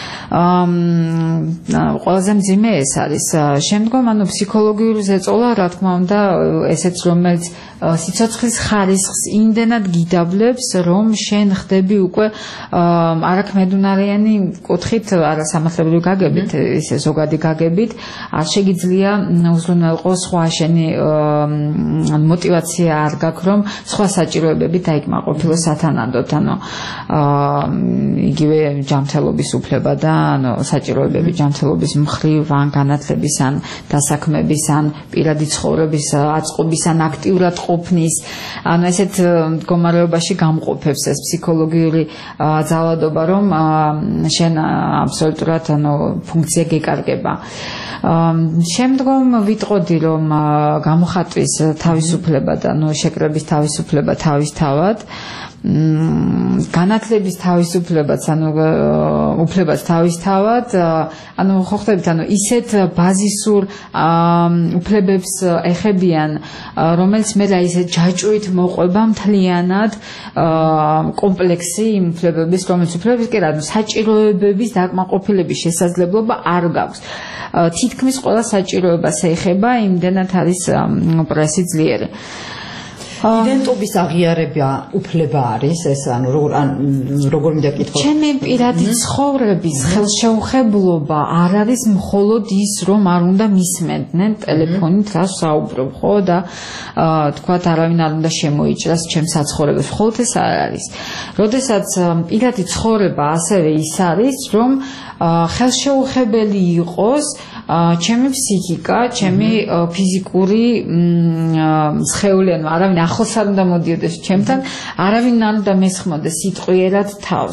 ყველაზე მძიმე ეს არის შემდგომ ანუ ფსიქოლოგიური ზეწოლა რა თქმა უნდა ესეც რომელიც სიცოცხლის ხარისხს იმდენად გიდავლებს რომ შენ ხდები უკვე არაქმედუნარიანი კუთხით არასამართლებრივი გაგებით ისე ზოგადი გაგებით არ შეგიძლია უზრუნველყო სხვა შენი მოტივაცია არ გაქვს რომ სხვა საჭიროებები დაიკმაყოფილო სათანადოდ ანუ იგივე ჯანმრთელობის უფლება და ანუ საჭიროებები ჯანმრთელობის მხრივ ან განათლების ან დასაქმების ან პირადი ცხოვრების აწყობის ან აქტიურად ყოფნის ანუ ესეთ მდგომარეობაში გამყოფებს ეს ფსიქოლოგიური ძალადობა რომ შენ აბსოლუტურად ანუ ფუნქცია გეკარგება შემდგომ ვიტყოდი რომ გამოხატვის თავისუფლება და ანუ შეკრების თავისუფლება თავისთავად განათლების თავისუფლებაც ანუ უფლებაც თავისთავად ანუ ხო ხდებით ანუ ისეთ ბაზისურ უფლებებს ეხებიან რომელიც მე რა ისე ჯაჭვით მოყვება მთლიანად კომპლექსი იმ უფლებების რომელიც უფლებების კი რა საჭიროებების დაკმაყოფილების შესაძლებლობა არ გაქვს თითქმის ყველა საჭიროებას ეხება იმდენად არის პრესი ძლიერი იდენტობის აღიარება უფლება არის ეს ანუ როგორ მინდა კითხო ჩემი პირადი ცხოვრების ხელშეუხებლობა არ არის მხოლოდ ის რომ არ უნდა მისმენდნენ ტელეფონით რა საუბრობ ხო და თქვათ არავინ არ უნდა შემოიჭრას ჩემს საცხოვრებელს მხოლოდ ეს არ არის როდესაც პირადი ცხოვრება ასევე ის არის რომ ხელშეუხებელი იყოს ჩემი ფსიქიკა, ჩემი ფიზიკური სხეული, ანუ არავინ ახლოს არ უნდა მოდიოდეს ჩემთან, არავინ არ უნდა მესხმოდეს სიტყვიერად თავს.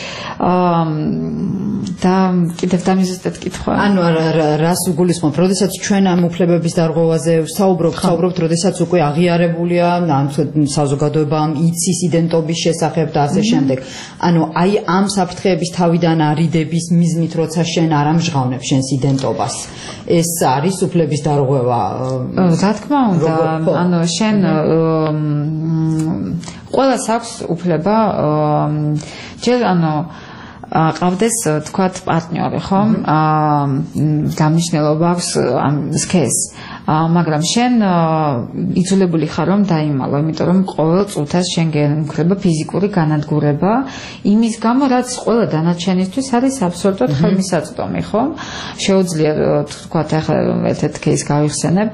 და კიდევ დამიზუსტეთ კითხვა. ანუ რას უგულისხმობ, როდესაც ჩვენ ამ უფლებების დარღვევაზე ვსაუბრობთ, როდესაც უკვე აღიარებულია ან საზოგადოებამ იცის იდენტობის შესახებ და ასე შემდეგ. ანუ აი ამ საფრთხეების თავიდან არიდების მიზნით, როცა შენ არ ამჟღავნებ შენს იდენტობას. ეს არის უფლების დარღვევა. რა თქმა უნდა, ანუ შენ ყველას აქვს უფლება ჯერ ანუ ყავდეს თქვათ პარტნიორი ხო? გამნიშნელობა აქვს ამ სქესს. მაგრამ შენ იძულებული ხარ რომ დაიმალო, იმიტომ რომ ყოველ წუთას შენ გემხრება ფიზიკური განადგურება, იმის გამო რაც ყველა დანარჩენისთვის არის აბსოლუტურად ხელმისაწვდომი, ხო? შეუძლია თქვათ ახლა ერთ-ერთ кейსს გავიხსენებ,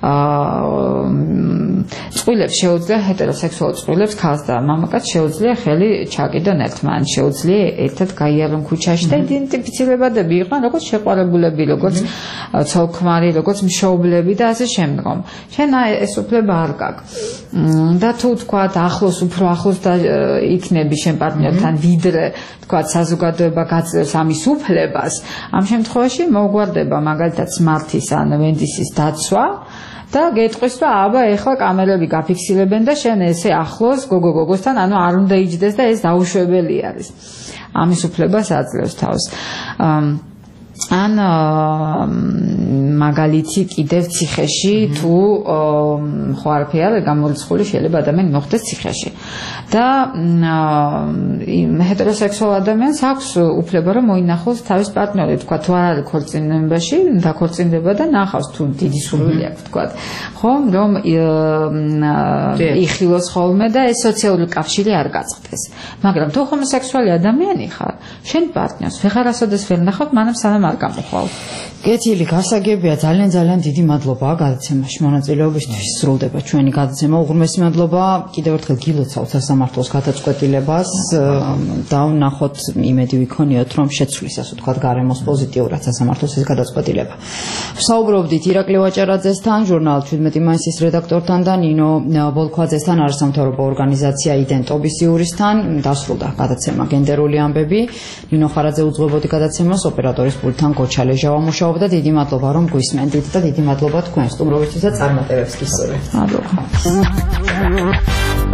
წყვილებს შეუძლია ჰეტეროსექსუალ წყვილებს ქალს და მამაკაც შეუძლია ხელი ჩაკიდონ ერთმანეთს, შეუძლია ერთად გაიარონ ქუჩაში და იდენტიფიცირებადები იყვნენ როგორც შეყვარებულები, როგორც ცოლ-ქმარი, როგორც მშობლები და ასე შემდგომ. შენ ეს უფლება არ გაქვს. და თუ თქვათ ახლოს უფრო ახლოს და იქნები შენ პარტნიორთან ვიდრე თქვათ საზოგადოება გაძლევს ამის უფლებას, ამ შემთხვევაში მოგვარდება მაგალითად სმართის ან ვენდისის დაცვა და გეტყვის რომ აბა ეხლა კამერები გაფიქსირებენ და შენ ესე ახლოს გოგო-გოგოსთან ანუ არ უნდა იჯდეს და ეს დაუშვებელი არის. ამის უფლებას აძლევს თავს. ან მაგალითი კიდევ ციხეში თუ ხო არაფერი არ გამორიცხული შეიძლება ადამიანი მოხდეს ციხეში და ჰეტეროსექსუალ ადამიანს აქვს უფლება რომ მოინახოს თავის პარტნიორი თქვა თუ არ არის ქორწინებაში დაქორწინდება და ნახავს თუ დიდი სურვილი აქვს თქვა ხო რომ იხილოს ხოლმე და ეს სოციალური კავშირი არ გაწყდეს მაგრამ თუ ჰომოსექსუალი ადამიანი ხარ შენ პარტნიორს ვეღარასოდეს ვერ ნახავ მანამ სანამ არ გამოხვალ კეთილი გასაგებია ძალიან დიდი მადლობა გადაცემაში მონაწილეობისთვის სრულდება ჩვენი გადაცემა უღრმესი მადლობა კიდევ ერთხელ გილოცავთ სასამართლოს გადაწყვეტილებას და ვნახოთ იმედი ვიქონიოთ რომ შეცვლის ასე ვთქვათ გარემოს პოზიტიურად სასამართლოს ეს გადაწყვეტილება ვსაუბრობდით ირაკლი ვაჭარაძესთან ჟურნალ 17 მაისის რედაქტორთან და ნინო ბოლქვაძესთან არასამთავრობო ორგანიზაცია იდენტობის იურისთან დასრულდა გადაცემა გენდერული ამბები ნინო ხარაძე უძღვებოდი გადაცემას ოპერატორის პულტთან გოჩა ლეჟავა და დიდი მადლობა რომ გვისმენდით და დიდი მადლობა თქვენ სტუმრობისთვის და წარმატებებს გისურვებთ. მადლობა.